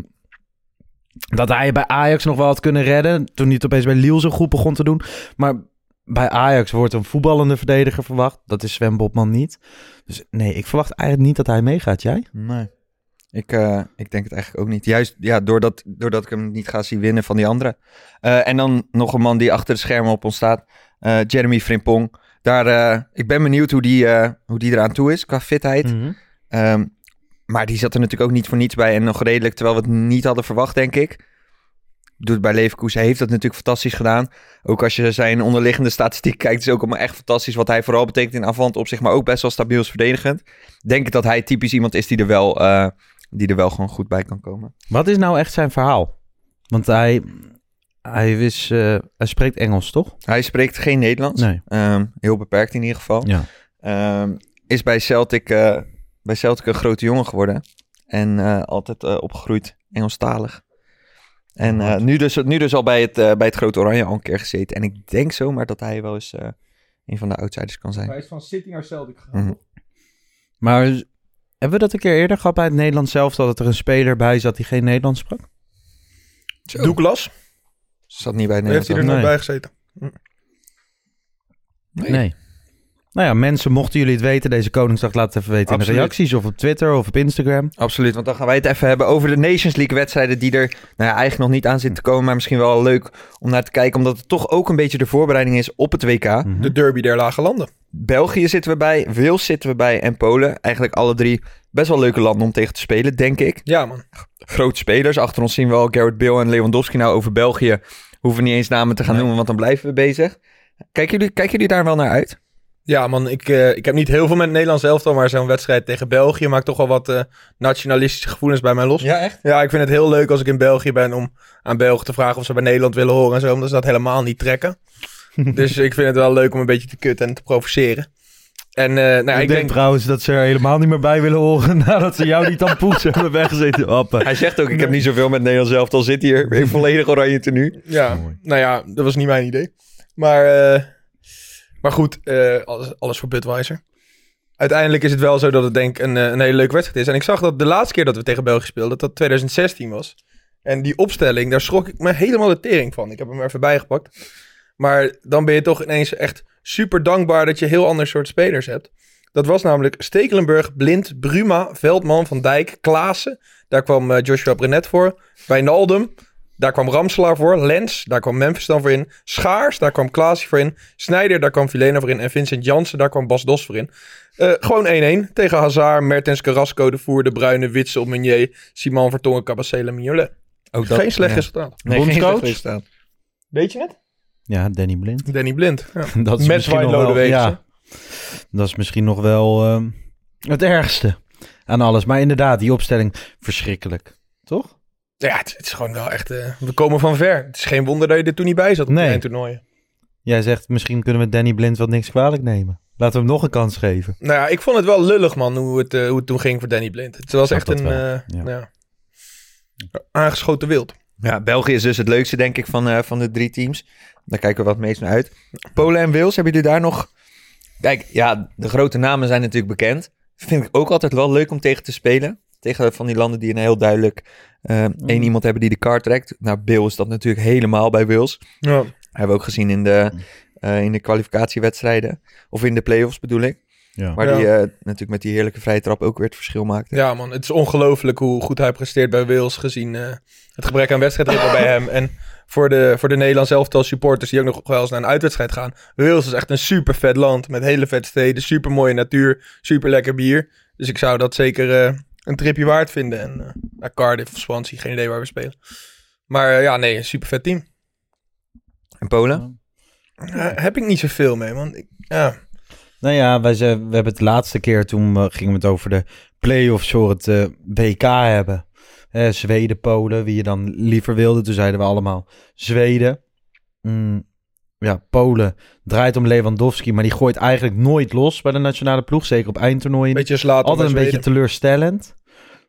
F: hij bij Ajax nog wel had kunnen redden. Toen hij het opeens bij Lille zo goed begon te doen. Maar bij Ajax wordt een voetballende verdediger verwacht. Dat is Sven Botman niet. Dus nee, ik verwacht eigenlijk niet dat hij meegaat. Jij?
D: Nee. Ik denk het eigenlijk ook niet. Juist doordat ik hem niet ga zien winnen van die anderen. En dan nog een man die achter de schermen op ons staat. Jeremy Frimpong. Ik ben benieuwd hoe die eraan toe is qua fitheid.
F: Mm-hmm.
D: Maar die zat er natuurlijk ook niet voor niets bij. En nog redelijk, terwijl we het niet hadden verwacht, denk ik. Doet bij Leverkusen, heeft dat natuurlijk fantastisch gedaan. Ook als je zijn onderliggende statistiek kijkt, is ook allemaal echt fantastisch. Wat hij vooral betekent in aanvallend opzicht, maar ook best wel stabiel is verdedigend. Denk ik dat hij typisch iemand is die er wel gewoon goed bij kan komen.
F: Wat is nou echt zijn verhaal? Want hij spreekt Engels, toch?
D: Hij spreekt geen Nederlands.
F: Nee.
D: Heel beperkt in ieder geval.
F: Ja.
D: Is bij Celtic een grote jongen geworden. En altijd opgegroeid Engelstalig. En nu dus al bij het Grote Oranje al een keer gezeten. En ik denk zomaar dat hij wel eens een van de outsiders kan zijn.
E: Hij is van City naar Celtic gegaan.
D: Mhm.
F: Maar hebben we dat een keer eerder gehad bij het Nederlands zelf, dat er een speler bij zat die geen Nederlands sprak?
E: Douglas,
D: Zat niet bij het
E: heeft hij er
D: Nederlands.
E: nooit bij gezeten.
F: Nee. Nou ja, mensen, mochten jullie het weten, deze Koningsdag, laat het even weten in de
D: Absoluut.
F: reacties of op Twitter of op Instagram.
D: Absoluut, want dan gaan wij het even hebben over de Nations League wedstrijden die er eigenlijk nog niet aan zitten te komen, maar misschien wel leuk om naar te kijken, omdat het toch ook een beetje de voorbereiding is op het WK.
F: Mhm.
E: De derby der lage landen.
D: België zitten we bij, Wales zitten we bij en Polen. Eigenlijk alle drie best wel leuke landen om tegen te spelen, denk ik.
E: Ja, man.
D: Grote spelers. Achter ons zien we al Gareth Bale en Lewandowski. Nou, over België hoeven we niet eens namen te gaan noemen, want dan blijven we bezig. Kijken jullie daar wel naar uit?
E: Ja, man. Ik heb niet heel veel met het Nederlands elftal, maar zo'n wedstrijd tegen België maakt toch wel wat nationalistische gevoelens bij mij los.
D: Ja, echt?
E: Ja, ik vind het heel leuk als ik in België ben om aan Belgen te vragen of ze bij Nederland willen horen en zo, omdat ze dat helemaal niet trekken. Dus ik vind het wel leuk om een beetje te kutten en te provoceren. En
F: ik denk trouwens dat ze er helemaal niet meer bij willen horen nadat ze jou niet aan poes hebben weggezeten. Appen.
D: Hij zegt ook, ik heb niet zoveel met Nederland zelf, al zit hier in volledig oranje tenue.
E: Ja,
F: Mooi.
E: nou ja, dat was niet mijn idee. Maar goed, alles voor Budweiser. Uiteindelijk is het wel zo dat het denk ik een hele leuke wedstrijd is. En ik zag dat de laatste keer dat we tegen België speelden, dat 2016 was. En die opstelling, daar schrok ik me helemaal de tering van. Ik heb hem er even bijgepakt. Maar dan ben je toch ineens echt super dankbaar dat je heel ander soort spelers hebt. Dat was namelijk Stekelenburg, Blind, Bruma, Veldman, Van Dijk, Klaassen. Daar kwam Joshua Brenet voor. Wijnaldum, daar kwam Ramselaar voor. Lens, daar kwam Memphis dan voor in. Schaars, daar kwam Klaasie voor in. Sneijder, daar kwam Vilena voor in. En Vincent Janssen, daar kwam Bas Dos voor in. Gewoon 1-1 tegen Hazard, Mertens, Carrasco, De Voer, De Bruyne, Witsel, Meunier, Simon Vertongen, Cabacele, Mignolet. Geen slecht resultaat.
D: Nee, geen
F: Bondscoach?
D: slecht resultaat.
E: Weet je het?
F: Ja, Danny Blind.
E: Danny Blind. Ja.
F: Dat is
E: Met
F: misschien nog
E: Wijnlode
F: wel,
E: Wegens,
F: ja, dat is misschien nog wel het ergste aan alles. Maar inderdaad, die opstelling, verschrikkelijk. Toch?
E: Ja, het is gewoon wel echt... we komen van ver. Het is geen wonder dat je er toen niet bij zat op
F: Nee.
E: de eindtoernooien.
F: Jij zegt, misschien kunnen we Danny Blind wat niks kwalijk nemen. Laten we hem nog een kans geven.
E: Nou ja, ik vond het wel lullig, man, hoe het toen ging voor Danny Blind. Het was
F: Snap
E: echt
F: dat
E: een
F: wel,
E: aangeschoten wild.
D: Ja, België is dus het leukste, denk ik, van de drie teams. Daar kijken we wat meest naar uit. Polen en Wales, hebben jullie daar nog... Kijk, ja, de grote namen zijn natuurlijk bekend. Vind ik ook altijd wel leuk om tegen te spelen. Tegen van die landen die een heel duidelijk één iemand hebben die de kaart trekt. Nou, Bale is dat natuurlijk helemaal bij Wales.
E: Ja.
D: Hebben we ook gezien in de kwalificatiewedstrijden. Of in de play-offs bedoel ik.
F: Ja.
D: Waar die natuurlijk met die heerlijke vrije trap ook weer het verschil maakte.
E: Ja, man. Het is ongelooflijk hoe goed hij presteert bij Wales, gezien het gebrek aan wedstrijdritme bij hem. En voor de Nederlands elftal supporters die ook nog wel eens naar een uitwedstrijd gaan. Wales is echt een super vet land met hele vet steden, super mooie natuur, super lekker bier. Dus ik zou dat zeker een tripje waard vinden. En naar Cardiff of Swansea, geen idee waar we spelen. Maar een super vet team.
D: En Polen?
E: Heb ik niet zoveel mee, man.
F: Nou ja, we hebben het laatste keer, toen gingen we het over de play-offs voor het WK hebben. Zweden, Polen, wie je dan liever wilde. Toen zeiden we allemaal Zweden. Polen draait om Lewandowski, maar die gooit eigenlijk nooit los bij de nationale ploeg. Zeker op eindtoernooien.
E: Beetje slaat.
F: Altijd een beetje teleurstellend.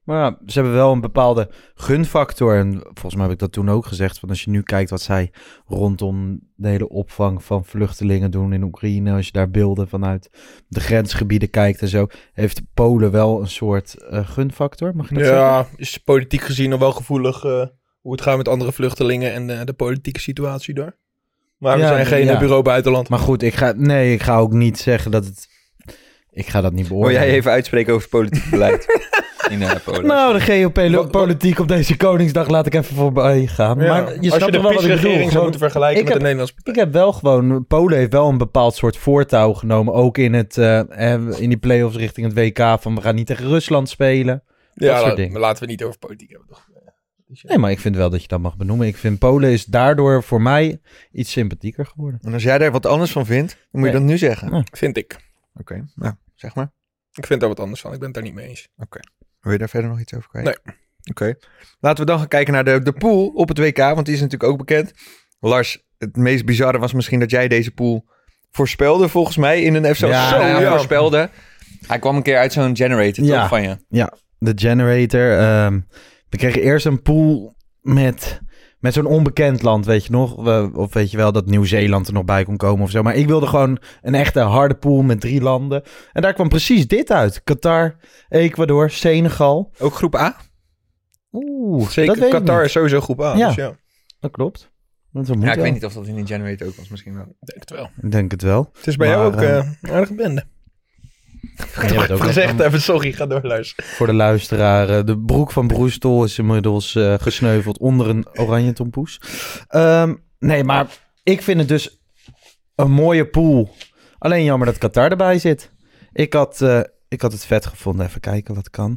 F: Maar ja, ze hebben wel een bepaalde gunfactor. En volgens mij heb ik dat toen ook gezegd. Van als je nu kijkt wat zij rondom de hele opvang van vluchtelingen doen in Oekraïne. Als je daar beelden vanuit de grensgebieden kijkt en zo. Heeft Polen wel een soort gunfactor, mag je dat zeggen?
E: Ja, is politiek gezien nog wel gevoelig hoe het gaat met andere vluchtelingen en de politieke situatie daar. Maar we zijn geen bureau buitenland.
F: Maar goed, ik ga ook niet zeggen dat het... Ik ga dat niet
D: Wil
F: beoordelen.
D: jij even uitspreken over politiek beleid in Polen?
F: Nou, de geopolitiek op deze Koningsdag laat ik even voorbij gaan.
E: Ja,
F: Maar je
E: als je
F: snapt
E: de
F: toch wel wat ik bedoel.
E: PiS-regering zou
F: Gewoon,
E: moeten vergelijken met de Nederlandse...
F: ik heb wel gewoon... Polen heeft wel een bepaald soort voortouw genomen. Ook in, in die play-offs richting het WK. Van we gaan niet tegen Rusland spelen. Dat soort dingen.
E: Maar laten we het niet over politiek hebben, toch? Dus,
F: Nee, maar ik vind wel dat je dat mag benoemen. Ik vind Polen is daardoor voor mij iets sympathieker geworden.
D: En als jij daar wat anders van vindt, dan moet je dat nu zeggen.
F: Ja.
E: vind ik.
D: Oké, nou, zeg maar.
E: Ik vind daar wat anders van. Ik ben het daar niet mee eens.
D: Wil je daar verder nog iets over kwijt?
E: Nee.
D: Oké. Laten we dan gaan kijken naar de pool op het WK, want die is natuurlijk ook bekend. Lars, het meest bizarre was misschien dat jij deze pool voorspelde, volgens mij, in een FC.
F: Ja,
D: voorspelde. Hij kwam een keer uit zo'n generator, toch, van je?
F: Ja, de generator. We kregen eerst een pool met zo'n onbekend land, weet je nog? Of weet je wel dat Nieuw-Zeeland er nog bij kon komen of zo. Maar ik wilde gewoon een echte harde pool met 3 landen. En daar kwam precies dit uit. Qatar, Ecuador, Senegal.
D: Ook groep A?
F: Oeh,
E: Zeker,
F: dat weet ik
E: Qatar
F: niet.
E: is sowieso groep A.
F: Ja.
E: Dus ja,
F: Dat klopt. Dat moet
D: Ja, ik
F: wel.
D: weet niet of dat in die generator ook was, misschien wel.
E: ik denk het wel.
F: Ik denk het wel.
E: Het is bij
F: Maar,
E: jou ook een aardige bende.
F: Ja, je bent ook
E: Gezegd
F: wel-
E: even, sorry, ga door luisteren.
F: Voor de luisteraar. De broek van Broestol is inmiddels gesneuveld onder een oranje tompoes. Nee, maar ik vind het dus een mooie pool. Alleen jammer dat Qatar erbij zit. Ik had het vet gevonden. Even kijken wat kan.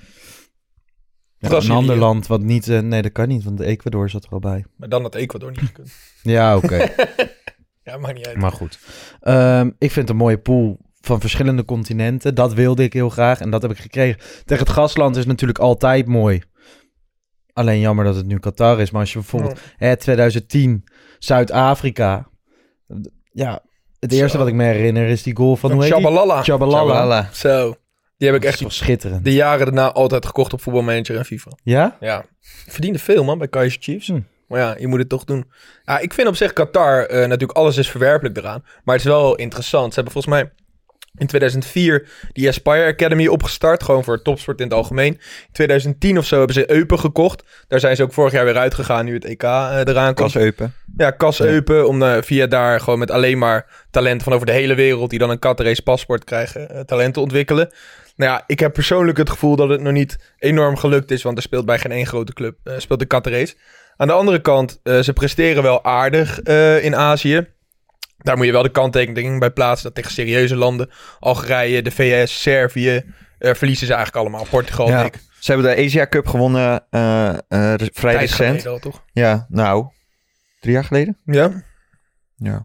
F: Ja, een
E: Brazilië.
F: ander land wat niet... nee, dat kan niet, want de Ecuador zat er al bij.
E: Maar dan had Ecuador niet gekund.
F: Ja, oké.
E: Ja, maakt niet uit.
F: Maar goed. Ik vind het een mooie pool van verschillende continenten. Dat wilde ik heel graag en dat heb ik gekregen. Tegen het gastland is natuurlijk altijd mooi. Alleen jammer dat het nu Qatar is. Maar als je bijvoorbeeld 2010 Zuid-Afrika... Ja, het eerste wat ik me herinner is die goal van... Hoe heet die?
E: Chabalala.
F: Chabalala.
E: Zo. Die heb ik
F: Dat
E: echt
F: is toch schitterend.
E: de jaren daarna altijd gekocht op voetbalmanager en FIFA.
F: Ja?
E: Ja. Verdiende veel, man, bij Kaizer Chiefs.
F: Hm.
E: Maar ja, je moet het toch doen. Ja, ik vind op zich Qatar, natuurlijk alles is verwerpelijk eraan. Maar het is wel interessant. Ze hebben volgens mij in 2004 die Aspire Academy opgestart. Gewoon voor topsport in het algemeen. In 2010 of zo hebben ze Eupen gekocht. Daar zijn ze ook vorig jaar weer uitgegaan nu het EK eraan komt.
D: Kas Eupen.
E: Ja, Kas Eupen. Om via daar gewoon met alleen maar talenten van over de hele wereld... die dan een Qatarese paspoort krijgen, talenten te ontwikkelen. Nou ja, ik heb persoonlijk het gevoel dat het nog niet enorm gelukt is... want er speelt bij geen één grote club, speelt de Qatarese. Aan de andere kant, ze presteren wel aardig in Azië. Daar moet je wel de kanttekening bij plaatsen... dat tegen serieuze landen, Algerije, de VS, Servië... verliezen ze eigenlijk allemaal. Portugal,
D: Ja.
E: denk ik.
D: Ze hebben de Asia Cup gewonnen vrij
E: Tijd
D: recent.
E: geleden al, toch?
D: Ja, nou, 3 jaar geleden?
E: Ja?
D: Ja.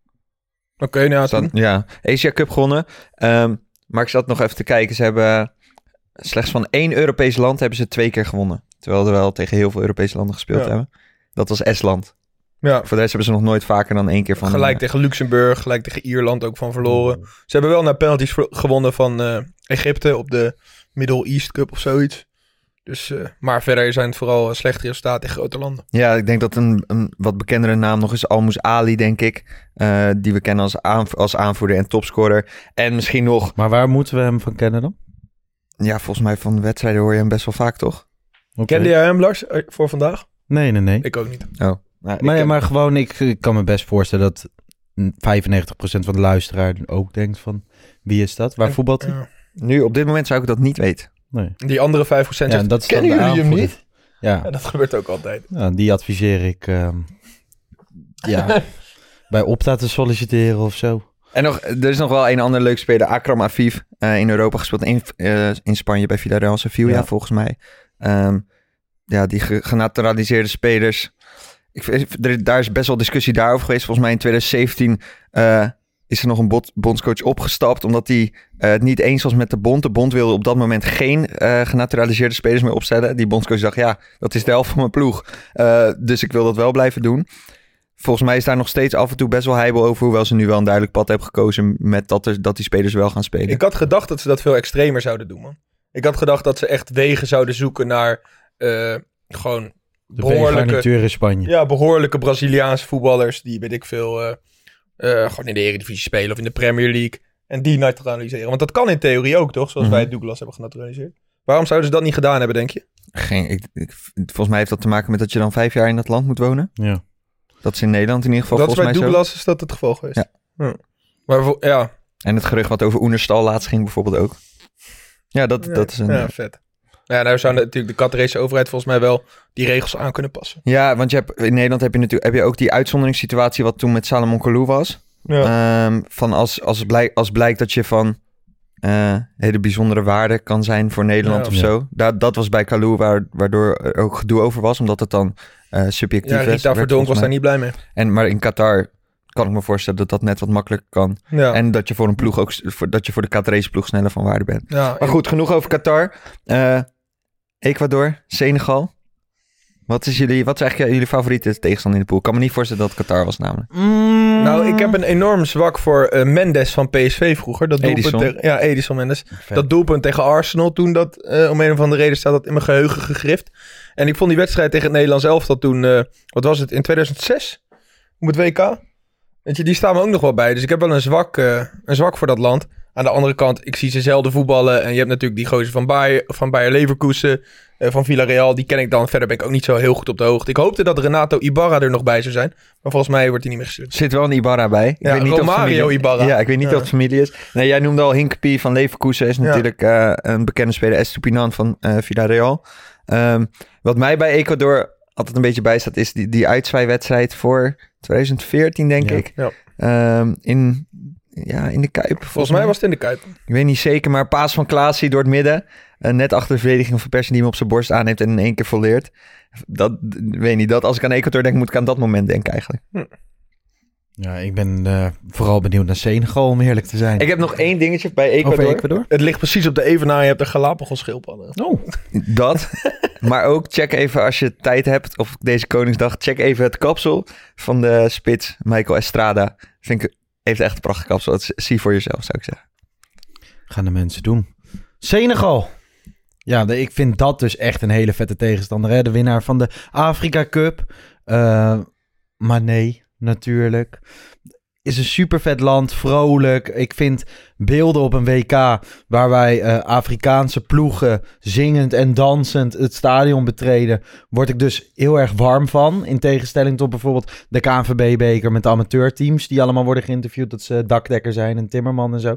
E: Oké, nou, toen.
D: Ja, Asia Cup gewonnen. Maar ik zat nog even te kijken. Ze hebben slechts van 1 Europees land hebben ze 2 keer gewonnen. Terwijl ze wel tegen heel veel Europese landen gespeeld
E: Ja.
D: hebben. Dat was Estland.
E: Ja.
D: Voor de rest hebben ze nog nooit vaker dan 1 keer van...
E: Gelijk tegen Luxemburg, gelijk tegen Ierland ook van verloren. Ze hebben wel naar penalties gewonnen van Egypte op de Middle East Cup of zoiets. Dus, maar verder zijn het vooral slechte resultaten tegen grote landen.
D: Ja, ik denk dat een wat bekendere naam nog is Almus Ali, denk ik. Die we kennen als aanvoerder en topscorer. En misschien nog...
F: Maar waar moeten we hem van kennen dan?
D: Ja, volgens mij van de wedstrijden hoor je hem best wel vaak, toch?
F: Oké.
E: Kende jij hem, Lars, voor vandaag?
F: Nee.
E: Ik ook niet.
D: Oh. Nou,
F: Maar gewoon, ik kan me best voorstellen dat 95% van de luisteraar ook denkt van... Wie is dat? Waar voetbalt hij?
E: Ja.
D: Nu, op dit moment zou ik dat niet weten.
F: Nee.
E: Die andere 5%
F: Ja,
E: zegt,
F: en dat is dan
E: kennen
F: de
E: jullie hem
F: aanvoerder.
E: niet?
F: Ja,
E: Ja, dat gebeurt ook altijd.
F: die adviseer ik bij Opta te solliciteren of zo.
D: En nog, er is nog wel een ander leuk speler. Akram Afif. In Europa gespeeld. In Spanje bij Villarreal Sevilla,
F: Ja.
D: volgens mij. Die genaturaliseerde spelers. Daar is best wel discussie daarover geweest. Volgens mij in 2017 is er nog een bondscoach opgestapt... omdat hij het niet eens was met de bond. De bond wilde op dat moment geen genaturaliseerde spelers meer opstellen. Die bondscoach dacht, ja, dat is de helft van mijn ploeg. Dus ik wil dat wel blijven doen. Volgens mij is daar nog steeds af en toe best wel heibel over... hoewel ze nu wel een duidelijk pad hebben gekozen... met dat die spelers wel gaan spelen.
E: Ik had gedacht dat ze dat veel extremer zouden doen, man. Ik had gedacht dat ze echt wegen zouden zoeken naar gewoon
F: De veganituur in Spanje.
E: Ja, behoorlijke Braziliaanse voetballers die, weet ik veel, gewoon in de Eredivisie spelen of in de Premier League. En die naturaliseren. Want dat kan in theorie ook, toch? Zoals wij Douglas hebben genaturaliseerd. Waarom zouden ze dat niet gedaan hebben, denk je?
D: Volgens mij heeft dat te maken met dat je dan 5 jaar in dat land moet wonen.
F: Ja.
D: Dat is in Nederland in ieder geval
E: Dat is
D: volgens
E: bij
D: mij
E: Douglas is dat het geval geweest.
D: Ja.
E: Maar ja.
D: En het gerucht wat over Oenerstal laatst ging bijvoorbeeld ook. Ja, dat is een...
E: Ja, vet. Nou zou natuurlijk de Qatarese overheid volgens mij wel die regels aan kunnen passen.
D: Ja, want in Nederland heb je ook die uitzonderingssituatie wat toen met Salomon Kalou was.
E: Ja.
D: Van als blijkt dat je van hele bijzondere waarde kan zijn voor Nederland of zo. Dat was bij Kalou waardoor er ook gedoe over was, omdat het dan subjectief is.
E: Ja, Rita Verdonk was daar niet blij mee.
D: Maar in Qatar kan ik me voorstellen dat dat net wat makkelijker kan. Ja. En dat je voor een ploeg ook dat je voor de Qatarese ploeg sneller van waarde bent. Ja, maar goed, genoeg over Qatar. Ecuador, Senegal. Wat is eigenlijk jullie favoriete tegenstander in de pool? Ik kan me niet voorstellen dat het Qatar was namelijk.
E: Nou, ik heb een enorm zwak voor Mendes van PSV vroeger. Dat
D: Edison.
E: Edison Mendes. Vet. Dat doelpunt tegen Arsenal toen dat om een of andere reden staat dat in mijn geheugen gegrift. En ik vond die wedstrijd tegen het Nederlands elftal toen, wat was het, in 2006? Op het WK? Weet je, die staan me ook nog wel bij. Dus ik heb wel een zwak voor dat land. Aan de andere kant, ik zie ze zelden voetballen. En je hebt natuurlijk die gozer van Bayer Leverkusen, van Villarreal. Die ken ik dan. Verder ben ik ook niet zo heel goed op de hoogte. Ik hoopte dat Renato Ibarra er nog bij zou zijn. Maar volgens mij wordt hij niet meer gestuurd.
D: Er zit wel een Ibarra bij. Ik weet niet
E: Romario Ibarra.
D: Ja, ik weet niet of het familie is. Nee, jij noemde al Hinkepie van Leverkusen. Is natuurlijk een bekende speler. Estupinan van Villarreal. Wat mij bij Ecuador altijd een beetje bijstaat, is die uitzwaaiwedstrijd voor 2014, denk ik. Ja. In de Kuip.
E: Volgens mij was het in de Kuip.
D: Ik weet niet zeker, maar paas van Klaasie door het midden. Net achter de verdediging van Persie die hem op zijn borst aanneemt en in 1 keer volleert. Dat, weet niet, als ik aan Ecuador denk, moet ik aan dat moment denken eigenlijk.
F: Ja, ik ben vooral benieuwd naar Senegal, om eerlijk te zijn.
D: Ik heb nog 1 dingetje bij Ecuador.
E: Het ligt precies op de evenaar. Je hebt er Galapagos schildpadden.
F: Oh.
D: Dat. Maar ook check even als je tijd hebt, of deze Koningsdag, check even het kapsel van de spits Michael Estrada. Heeft echt een prachtig kapsel. Dat zie voor jezelf, zou ik zeggen.
F: Gaan de mensen doen. Senegal. Ja, ik vind dat dus echt een hele vette tegenstander. Hè? De winnaar van de Afrika Cup. Mané, natuurlijk. Is een super vet land, vrolijk. Ik vind beelden op een WK waar wij Afrikaanse ploegen zingend en dansend het stadion betreden, word ik dus heel erg warm van. In tegenstelling tot bijvoorbeeld de KNVB-beker met de amateurteams die allemaal worden geïnterviewd dat ze dakdekker zijn en timmerman en zo.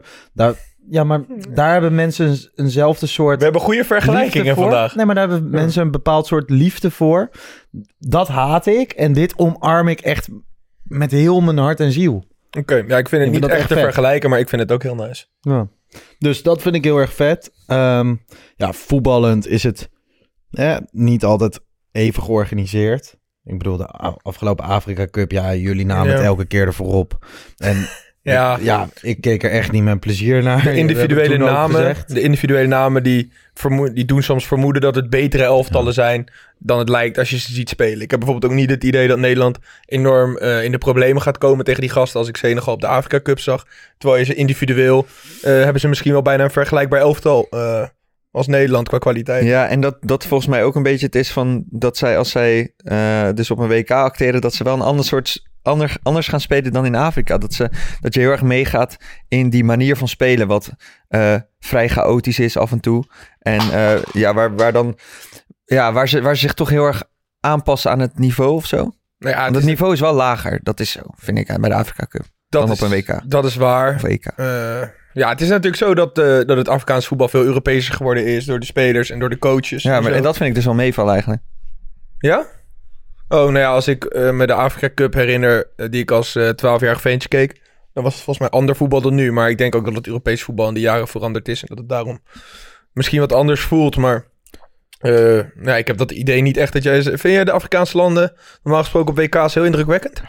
F: Daar hebben mensen eenzelfde soort...
E: We hebben goede vergelijkingen vandaag.
F: Nee, maar daar hebben mensen een bepaald soort liefde voor. Dat haat ik en dit omarm ik echt met heel mijn hart en ziel.
E: Oké, ja, ik vind het niet echt te vergelijken, maar ik vind het ook heel nice.
F: Ja. Dus dat vind ik heel erg vet. Voetballend is het niet altijd even georganiseerd. Ik bedoel, de afgelopen Afrika Cup, jullie namen het elke keer ervoor op. En ik keek er echt niet met plezier naar.
E: De individuele namen die doen soms vermoeden dat het betere elftallen zijn dan het lijkt als je ze ziet spelen. Ik heb bijvoorbeeld ook niet het idee dat Nederland enorm in de problemen gaat komen tegen die gasten als ik Senegal op de Afrika Cup zag. Terwijl je ze individueel hebben ze misschien wel bijna een vergelijkbaar elftal als Nederland qua kwaliteit. Ja,
D: en dat volgens mij ook een beetje het is van dat zij als zij dus op een WK acteren, dat ze wel een ander soort anders gaan spelen dan in Afrika. Dat je heel erg meegaat in die manier van spelen wat vrij chaotisch is af en toe. En waar ze zich toch heel erg aanpassen aan het niveau of zo. Nou ja, het niveau is wel lager. Dat is zo, vind ik, bij de Afrika Cup. Dan op een WK.
E: Dat is waar.
D: Of WK.
E: Het is natuurlijk zo dat het Afrikaans voetbal veel Europeeser geworden is door de spelers en door de coaches.
D: Ja, en dat vind ik dus wel meevallen eigenlijk.
E: Ja? Oh, nou ja, als ik me de Afrika Cup herinner, die ik als 12-jarig ventje keek, dan was het volgens mij ander voetbal dan nu. Maar ik denk ook dat het Europees voetbal in de jaren veranderd is en dat het daarom misschien wat anders voelt. Maar ik heb dat idee niet echt. Vind jij de Afrikaanse landen normaal gesproken op WK's heel indrukwekkend?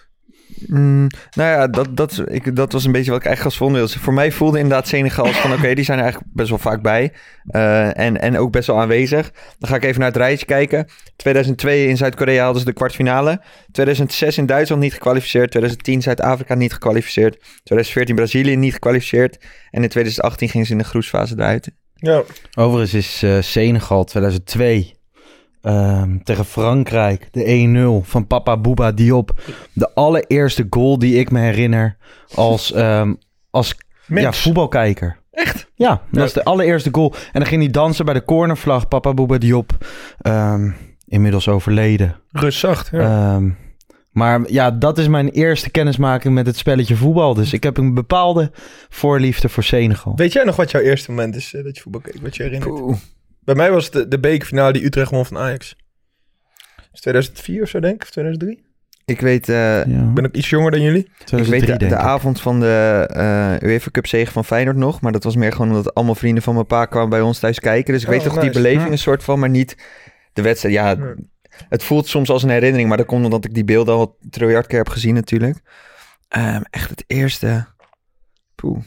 D: Dat was een beetje wat ik eigenlijk als volgende wilde. Voor mij voelde inderdaad Senegal als van oké, die zijn er eigenlijk best wel vaak bij. En ook best wel aanwezig. Dan ga ik even naar het rijtje kijken. 2002 in Zuid-Korea hadden ze de kwartfinale. 2006 in Duitsland niet gekwalificeerd. 2010 Zuid-Afrika niet gekwalificeerd. 2014 Brazilië niet gekwalificeerd. En in 2018 gingen ze in de groepsfase eruit.
E: Ja.
F: Overigens is Senegal 2002 tegen Frankrijk, de 1-0 van Papa Bouba Diop. De allereerste goal die ik me herinner als voetbalkijker.
E: Echt?
F: Ja, dat is de allereerste goal. En dan ging hij dansen bij de cornervlag, Papa Bouba Diop. Inmiddels overleden.
E: Rustzacht, ja.
F: Maar ja, dat is mijn eerste kennismaking met het spelletje voetbal. Dus ik heb een bepaalde voorliefde voor Senegal.
E: Weet jij nog wat jouw eerste moment is dat je voetbal keek? Wat je herinnert? Bij mij was het de bekerfinale die Utrecht won van Ajax. Dat is 2004 of zo, denk ik. Of 2003.
D: Ik weet...
E: Ik ben ook iets jonger dan jullie.
F: 2003,
D: ik weet de
F: denk ik.
D: avond van de UEFA Cup zege van Feyenoord nog. Maar dat was meer gewoon omdat allemaal vrienden van mijn pa kwamen bij ons thuis kijken. Dus ik weet toch die
E: nice.
D: beleving een soort van, maar niet de wedstrijd. Ja, het voelt soms als een herinnering. Maar dat komt omdat ik die beelden al een triljard keer heb gezien natuurlijk. Echt het eerste... Poeh.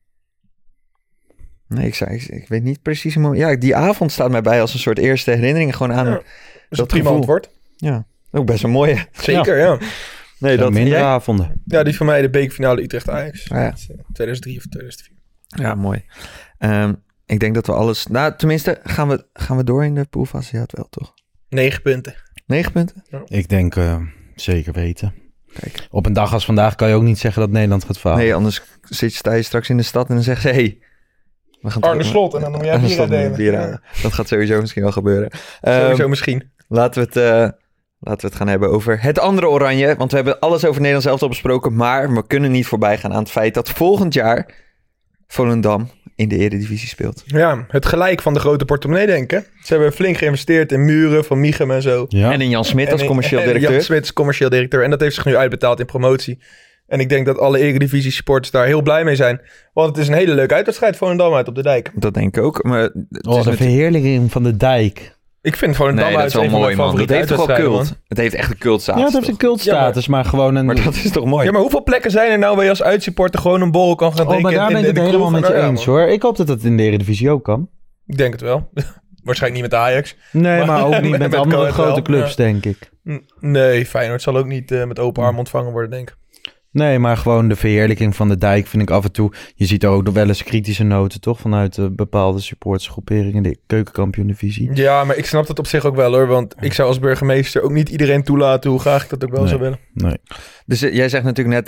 D: Nee, ik weet niet precies. Ja, die avond staat mij bij als een soort eerste herinnering. Gewoon aan
E: Dat is een prima
D: gevoel.
E: antwoord.
D: Ja, ook best een mooie.
E: Zeker, ja.
D: Nee, dat
F: mindere
D: jij?
F: avonden.
E: Ja, die van mij de bekerfinale Utrecht-Ajax.
D: Ah, ja.
E: Dat is, 2003 of 2004.
D: Ja, mooi. Ik denk dat we alles... Nou, tenminste, gaan we door in de poolfase? Ja, het wel, toch?
E: 9 punten.
D: 9 punten?
F: Ik denk zeker weten.
D: Kijk.
F: Op een dag als vandaag kan je ook niet zeggen dat Nederland gaat falen.
D: Nee, anders sta je straks in de stad en dan zeg je... Hey, we gaan
E: Arne Slot en dan noem jij
D: Arne
E: bier
D: Slot
E: uitdelen.
D: met bier aan. Dat gaat sowieso misschien wel gebeuren.
E: Sowieso misschien.
D: Laten we het gaan hebben over het andere oranje. Want we hebben alles over Nederland zelf al besproken. Maar we kunnen niet voorbij gaan aan het feit dat volgend jaar Volendam in de Eredivisie speelt.
E: Ja, het gelijk van de grote portemonnee, denk ik. Ze hebben flink geïnvesteerd in Muren van Michem en zo.
F: Ja.
D: En in Jan Smit als
E: En
D: commercieel
E: en
D: directeur.
E: Jan Smit is commercieel directeur. En dat heeft zich nu uitbetaald in promotie. En ik denk dat alle Eredivisie supporters daar heel blij mee zijn. Want het is een hele leuke uitwedstrijd voor Volendam uit op de dijk.
D: Dat denk ik ook. Maar het is
F: de verheerlijking van de dijk.
E: Ik vind Volendam
D: Nee, dat
E: uit
D: is wel
E: een van
D: mooi,
E: mijn
D: man. Dat
E: favoriete
D: heeft toch wel
E: uitwedstrijden,
D: cult? Het heeft echt een cultstatus.
F: Ja, dat heeft een cultstatus, maar gewoon een...
D: Maar dat is toch mooi?
E: Ja, maar hoeveel plekken zijn er nou waar je als uitsupporter gewoon een borrel kan gaan drinken?
F: maar daar ben ik het helemaal met je eens, hoor. Ik hoop dat het in de Eredivisie ook kan.
E: Ik denk het wel. Waarschijnlijk niet met de Ajax.
F: Nee, maar ook niet met
E: met
F: andere
E: Coët
F: grote
E: wel,
F: clubs,
E: ja.
F: denk ik.
E: Nee, Feyenoord zal ook niet met open arm ontvangen worden, denk ik.
F: Nee, maar gewoon de verheerlijking van de dijk vind ik af en toe... Je ziet ook nog wel eens kritische noten, toch? Vanuit bepaalde supportersgroeperingen in de keukenkampioen-divisie.
E: Ja, maar ik snap dat op zich ook wel, hoor. Want ik zou als burgemeester ook niet iedereen toelaten hoe graag ik dat ook wel zou willen.
F: Nee.
D: Dus jij zegt natuurlijk net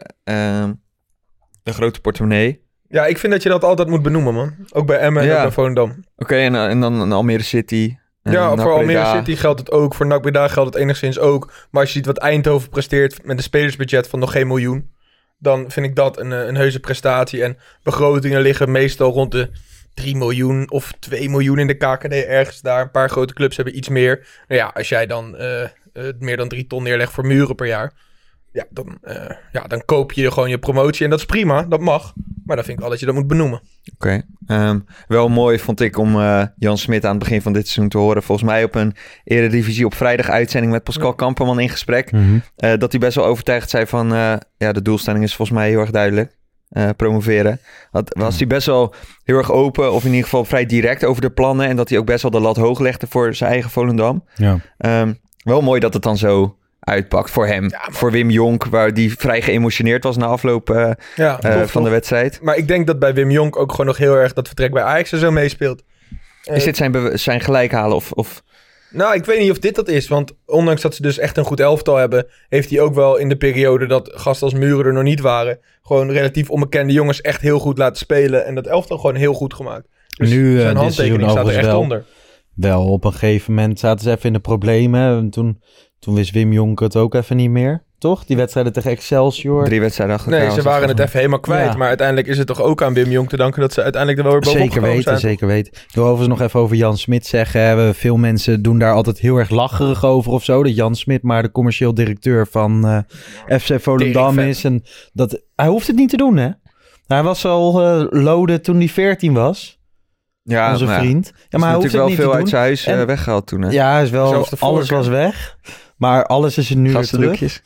D: de grote portemonnee.
E: Ja, ik vind dat je dat altijd moet benoemen, man. Ook bij Emmen en
D: Ja.
E: ook bij Volendam.
D: Oké, en dan Almere City.
E: Ja,
D: NAC
E: voor Almere
D: Breda.
E: City geldt het ook. Voor NAC Breda geldt het enigszins ook. Maar als je ziet wat Eindhoven presteert met een spelersbudget van nog geen miljoen, dan vind ik dat een heuse prestatie. En begrotingen liggen meestal rond de 3 miljoen of 2 miljoen in de KKD ergens daar. Een paar grote clubs hebben iets meer. Nou ja, als jij dan meer dan 3 ton neerlegt voor Muren per jaar, dan koop je gewoon je promotie. En dat is prima, dat mag. Maar dan vind ik wel dat je dat moet benoemen.
D: Oké. Wel mooi vond ik om Jan Smit aan het begin van dit seizoen te horen. Volgens mij op een Eredivisie op vrijdag uitzending met Pascal Kamperman in gesprek. Dat hij best wel overtuigd zei van... de doelstelling is volgens mij heel erg duidelijk. Promoveren. Was hij best wel heel erg open, of in ieder geval vrij direct over de plannen. En dat hij ook best wel de lat hoog legde voor zijn eigen Volendam.
F: Ja.
D: Wel mooi dat het dan zo uitpakt voor hem.
E: Ja, maar...
D: Voor Wim Jonk, waar die vrij geëmotioneerd was na afloop van de wedstrijd.
E: Maar ik denk dat bij Wim Jonk ook gewoon nog heel erg dat vertrek bij Ajax er zo meespeelt.
D: Is dit zijn gelijk halen of...
E: Nou, ik weet niet of dit dat is. Want ondanks dat ze dus echt een goed elftal hebben, heeft hij ook wel in de periode dat gasten als Muren er nog niet waren, gewoon relatief onbekende jongens echt heel goed laten spelen. En dat elftal gewoon heel goed gemaakt. Dus
F: Nu,
E: zijn
F: dit
E: handtekening
F: seizoen
E: staat er echt
F: overigens
E: onder.
F: Wel, op een gegeven moment zaten ze even in de problemen. En toen wist Wim Jonk het ook even niet meer. Toch? Die wedstrijden tegen Excelsior.
D: 3 wedstrijden achter elkaar.
E: Nee, ze waren het even helemaal kwijt.
F: Ja.
E: Maar uiteindelijk is het toch ook aan Wim Jonk te danken dat ze uiteindelijk er wel weer bovenop gekomen zijn.
F: Zeker weten. Ik wil overigens nog even over Jan Smit zeggen. Veel mensen doen daar altijd heel erg lacherig over of zo. Dat Jan Smit maar de commercieel directeur van FC Volendam is. En hij hoeft het niet te doen, hè? Hij was al lode toen hij 14 was.
D: Ja,
F: onze
D: maar
F: vriend. Ja,
D: is
F: maar hij hoeft het
D: natuurlijk wel
F: niet
D: veel
F: te
D: uit
F: doen.
D: zijn huis weggehaald toen, hè?
F: Ja, hij is wel,
E: Zelfs de
F: alles
E: voorkeur.
F: was weg. Maar alles is er nu weer terug.
D: Gastendoekjes.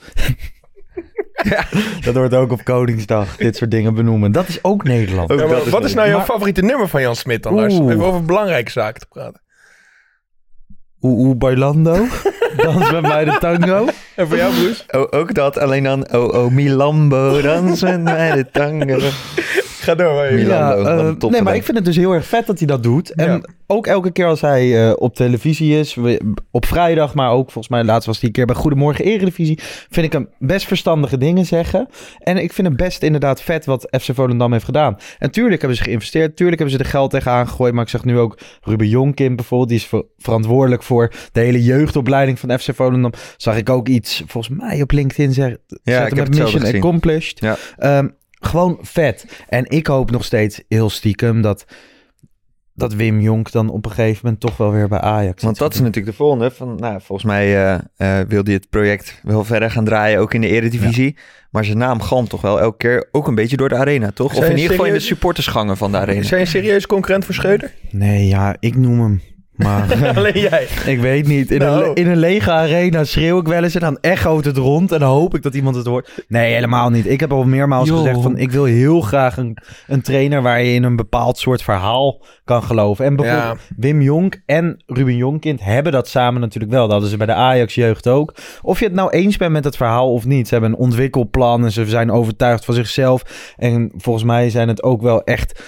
F: Dat wordt ook op Koningsdag, dit soort dingen benoemen. Dat is ook Nederland.
D: Ook
E: Ja, maar
D: dat is
E: wat is nou jouw
F: Maar-
E: favoriete nummer van Jan Smit dan, Lars?
F: Oeh.
E: Even over belangrijke zaken te praten.
F: Oeh, bailando. Dans met mij de tango.
E: En voor jou, Bruce?
D: Ook dat, alleen dan... Oh, Milambo, dansen bij de tango.
E: Ga door. Maar
F: Nee, maar ik vind het dus heel erg vet dat hij dat doet. En ook elke keer als hij op televisie is, op vrijdag, maar ook volgens mij laatst was hij een keer bij Goedemorgen Eredivisie, vind ik hem best verstandige dingen zeggen. En ik vind het best inderdaad vet wat FC Volendam heeft gedaan. En tuurlijk hebben ze geïnvesteerd, tuurlijk hebben ze er geld tegenaan gegooid, maar ik zag nu ook Ruben Jonkin bijvoorbeeld, die is verantwoordelijk voor de hele jeugdopleiding van FC Volendam. Zag ik ook iets, volgens mij op LinkedIn zeggen,
D: ik heb
F: met Mission Accomplished.
D: Ja.
F: Gewoon vet. En ik hoop nog steeds heel stiekem dat Wim Jonk dan op een gegeven moment toch wel weer bij Ajax.
D: Want dat is natuurlijk de volgende. Volgens mij wil hij het project wel verder gaan draaien, ook in de Eredivisie. Ja. Maar zijn naam galmt toch wel elke keer ook een beetje door de arena, toch? Of in ieder geval in de supportersgangen van de arena.
E: Zijn je een serieus concurrent voor Schreuder?
F: Nee, ja, ik noem hem. Maar
E: alleen jij.
F: Ik weet niet. In een lege arena schreeuw ik wel eens en dan echoot het rond en dan hoop ik dat iemand het hoort. Nee, helemaal niet. Ik heb al meermaals gezegd van ik wil heel graag een trainer waar je in een bepaald soort verhaal kan geloven. En bijvoorbeeld Wim Jonk en Ruben Jonkind hebben dat samen natuurlijk wel. Dat hadden ze bij de Ajax-jeugd ook. Of je het nou eens bent met het verhaal of niet. Ze hebben een ontwikkelplan en ze zijn overtuigd van zichzelf. En volgens mij zijn het ook wel echt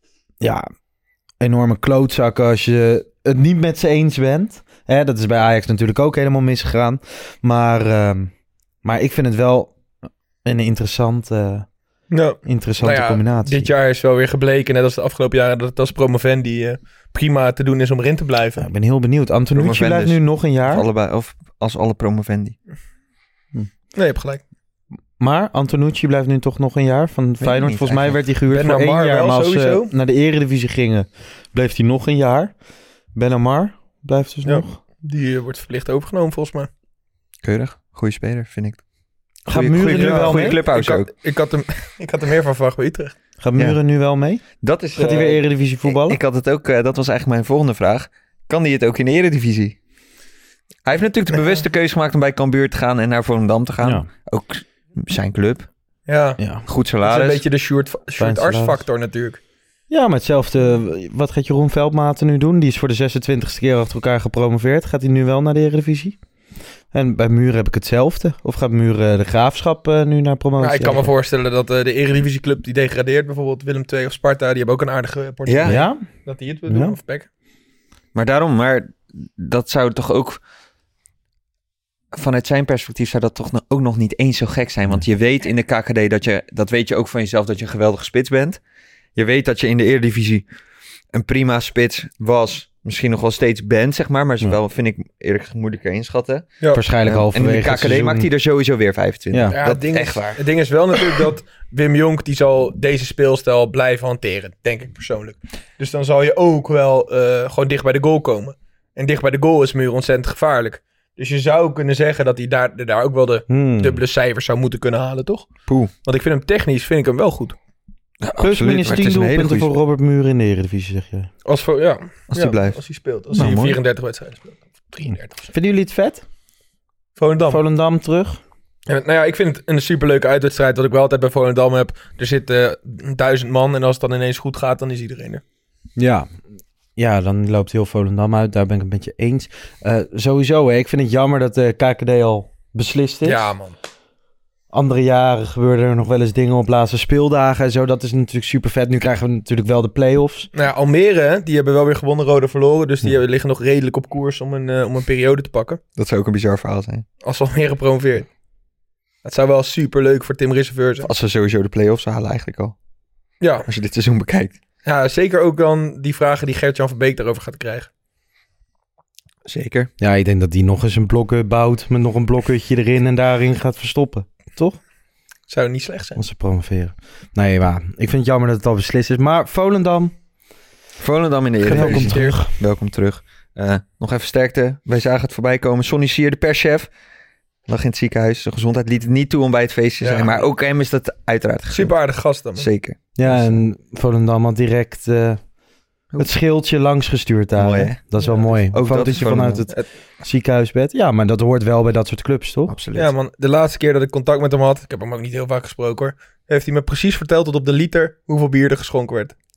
F: enorme klootzakken als je het niet met ze eens bent. Dat is bij Ajax natuurlijk ook helemaal misgegaan. Maar ik vind het wel een interessante combinatie.
E: Dit jaar is wel weer gebleken, net als de afgelopen jaren, dat het als promovendi prima te doen is om erin te blijven.
F: Ik ben heel benieuwd. Antonucci blijft nu nog een jaar.
D: Of als alle promovendi.
E: Nee, je hebt gelijk.
F: Maar Antonucci blijft nu toch nog een jaar van Feyenoord. Volgens mij werd hij gehuurd voor 1 jaar. Maar als ze naar de Eredivisie gingen, bleef hij nog een jaar. Ben Amar blijft dus nog.
E: Die wordt verplicht overgenomen volgens mij.
D: Keurig. Goeie speler, vind ik.
F: Gaat Muren nu wel mee?
D: Clubhouse ook.
E: Ik had er meer van verwacht bij Utrecht.
F: Gaat Muren nu wel mee?
D: Gaat
F: hij weer Eredivisie voetballen?
D: Ik had het ook, dat was eigenlijk mijn volgende vraag. Kan hij het ook in de Eredivisie? Hij heeft natuurlijk de bewuste keuze gemaakt om bij Cambuur te gaan en naar Volendam te gaan. Ja. Ook zijn club.
E: Ja.
D: Goed salaris.
E: Dat is een beetje de Sjoerd Ars factor natuurlijk.
F: Ja, maar hetzelfde. Wat gaat Jeroen Veldmaten nu doen? Die is voor de 26e keer achter elkaar gepromoveerd. Gaat hij nu wel naar de Eredivisie? En bij Muren heb ik hetzelfde. Of gaat Muren de Graafschap nu naar promotie?
E: Ja, ik kan me voorstellen dat de Eredivisieclub die degradeert, bijvoorbeeld Willem II of Sparta, die hebben ook een aardige portemonnee.
F: Ja?
E: Dat die het wil doen, of Pek.
D: Maar dat zou toch ook, vanuit zijn perspectief zou dat toch ook nog niet eens zo gek zijn. Want je weet in de KKD, dat weet je ook van jezelf, dat je een geweldige spits bent. Je weet dat je in de Eredivisie een prima spits was. Misschien nog wel steeds bent, zeg maar. Maar ze wel, vind ik eerlijk gezegd, moeilijker inschatten.
F: Ja. Waarschijnlijk halverwege
D: en in de KKD maakt hij er sowieso weer 25.
E: Ja,
D: dat is echt waar.
E: Het ding is wel natuurlijk dat Wim Jonk, die zal deze speelstijl blijven hanteren. Denk ik persoonlijk. Dus dan zal je ook wel gewoon dicht bij de goal komen. En dicht bij de goal is Muur ontzettend gevaarlijk. Dus je zou kunnen zeggen dat hij daar ook wel de dubbele cijfers zou moeten kunnen halen, toch?
D: Poeh.
E: Want ik vind hem technisch wel goed.
F: Ja, plus minus 10 doelpunten voor Robert Muren in de Eredivisie, zeg je.
E: Als
D: hij blijft.
E: Als hij speelt. Als hij 34 wedstrijden speelt. 33.
F: Vinden jullie het vet?
E: Volendam
F: terug?
E: Ja, ik vind het een superleuke uitwedstrijd. Wat ik wel altijd bij Volendam heb. Er zitten 1000 man en als het dan ineens goed gaat, dan is iedereen er.
F: Ja, dan loopt heel Volendam uit. Daar ben ik het met je eens. Sowieso, ik vind het jammer dat de KKD al beslist is.
E: Ja, man.
F: Andere jaren gebeurden er nog wel eens dingen op laatste speeldagen en zo. Dat is natuurlijk super vet. Nu krijgen we natuurlijk wel de play-offs.
E: Nou ja, Almere, die hebben wel weer gewonnen, Rode verloren. Dus die liggen nog redelijk op koers om een periode te pakken.
D: Dat zou ook een bizar verhaal zijn.
E: Als Almere promoveert. Het zou wel super leuk voor Tim Reserveur zijn.
D: Als ze sowieso de play-offs halen eigenlijk al.
E: Ja.
D: Als je dit seizoen bekijkt.
E: Ja, zeker ook dan die vragen die Gert-Jan van Beek daarover gaat krijgen.
D: Zeker.
F: Ja, ik denk dat die nog eens een blok bouwt met nog een blokhutje erin en daarin gaat verstoppen. Toch?
E: Zou niet slecht zijn.
F: Als ze promoveren. Nee, maar ik vind het jammer dat het al beslist is. Maar Volendam
D: in de Eredivisie. Welkom terug. Nog even sterkte. Wij zagen het voorbij komen. Sonny Sier, de perschef, lag in het ziekenhuis. Zijn gezondheid liet het niet toe om bij het feestje te zijn. Maar ook hem is dat uiteraard gegund.
E: Super aardig gast dan.
D: Zeker.
F: Ja, en Volendam had direct het schildje langs gestuurd daar.
D: Mooi, hè?
F: Dat is wel mooi.
D: Ook
F: dat je vanuit het ziekenhuis bent. Ja, maar dat hoort wel bij dat soort clubs, toch?
D: Absoluut.
E: Ja, man. De laatste keer dat ik contact met hem had, ik heb hem ook niet heel vaak gesproken hoor, heeft hij me precies verteld tot op de liter hoeveel bier er geschonken werd.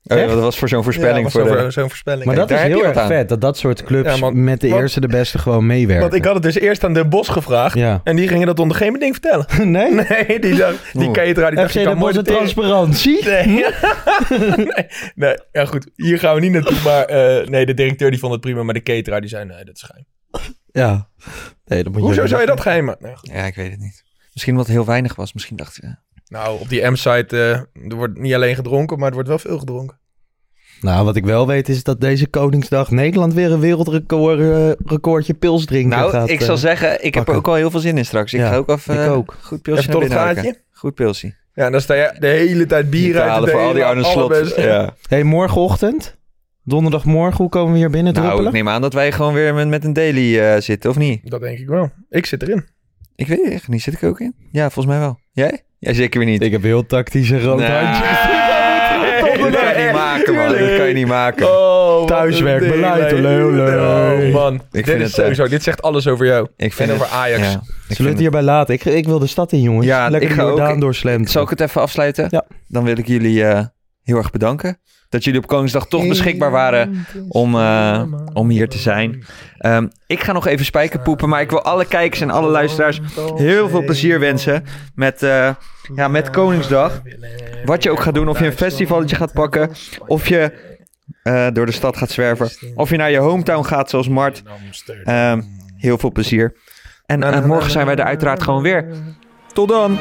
D: Oh, ja, dat was voor zo'n voorspelling.
E: Zo'n voorspelling.
F: Maar
D: Kijk,
F: dat is
D: daar heb
F: heel
D: je
F: erg
D: wat aan.
F: vet, dat soort clubs
E: Ja,
F: met de eerste de beste gewoon meewerken.
E: Want ik had het dus eerst aan Den Bosch gevraagd.
F: Ja.
E: En die gingen dat onder geen beding vertellen.
F: Nee?
E: Nee, die cateraar die dacht,
F: FC
E: je
F: Den
E: kan mooi
F: Bosch
E: de
F: een transparantie?
E: Nee. nee, ja goed. Hier gaan we niet naartoe. Maar nee, de directeur die vond het prima. Maar de cateraar die zei, nee, dat is geheim.
F: Ja. Nee, dat moet
E: Hoezo zou je dat geheim maken? Nee, goed.
D: Ja, ik weet het niet. Misschien omdat het heel weinig was. Misschien dachten ze...
E: Nou, op die M-site, er wordt niet alleen gedronken, maar er wordt wel veel gedronken.
F: Nou, wat ik wel weet is dat deze Koningsdag Nederland weer een wereldrecordje pils drinken gaat.
D: Nou, ik zal zeggen, ik heb er ook al heel veel zin in straks. Ik
F: Ja,
D: ga ook even
F: ik ook.
D: goed pilsje
E: Even
D: naar
E: tot het
D: binnen
E: gaatje?
D: harken. Goed pilsie.
E: Ja, en dan sta je de hele tijd bier uit te
D: Halen voor al die
E: delen,
D: Arne
E: alle
D: Slot.
E: beste.
D: Ja.
F: Hey, morgenochtend, donderdagmorgen, hoe komen we hier binnen
D: Nou,
F: druppelen?
D: ik neem aan dat wij gewoon weer met een daily zitten, of niet?
E: Dat denk ik wel. Ik zit erin.
D: Ik weet het echt niet. Zit ik ook in? Ja, volgens mij wel. Jij? Ja, zeker weer niet.
F: Ik heb heel tactische rood handjes.
D: Dat kan je niet maken, man. Dat kan je niet maken.
E: Oh,
F: Thuiswerkbeleid, olé, olé.
E: Oh, man.
D: vind
E: Dit is
D: het,
E: sowieso. Dit zegt alles over jou.
D: Ik vind
E: En over
D: het-
E: Ajax.
D: Ja, ik
F: Zullen we
D: vind
F: het hierbij laten? Ik wil de stad in, jongens.
D: Ja,
F: Lekker
D: ik
F: de
D: ga ook.
F: Jordaan doorslemmen.
D: Zal ik het even afsluiten?
F: Ja.
D: Dan wil ik jullie heel erg bedanken. Dat jullie op Koningsdag toch beschikbaar waren om hier te zijn. Ik ga nog even spijkerpoepen, maar ik wil alle kijkers en alle luisteraars heel veel plezier wensen met Koningsdag. Wat je ook gaat doen, of je een festivalletje gaat pakken, of je door de stad gaat zwerven, of je naar je hometown gaat zoals Mart. Heel veel plezier. En morgen zijn wij er uiteraard gewoon weer. Tot dan!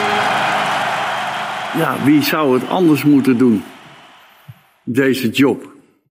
G: Ja, wie zou het anders moeten doen? Deze job.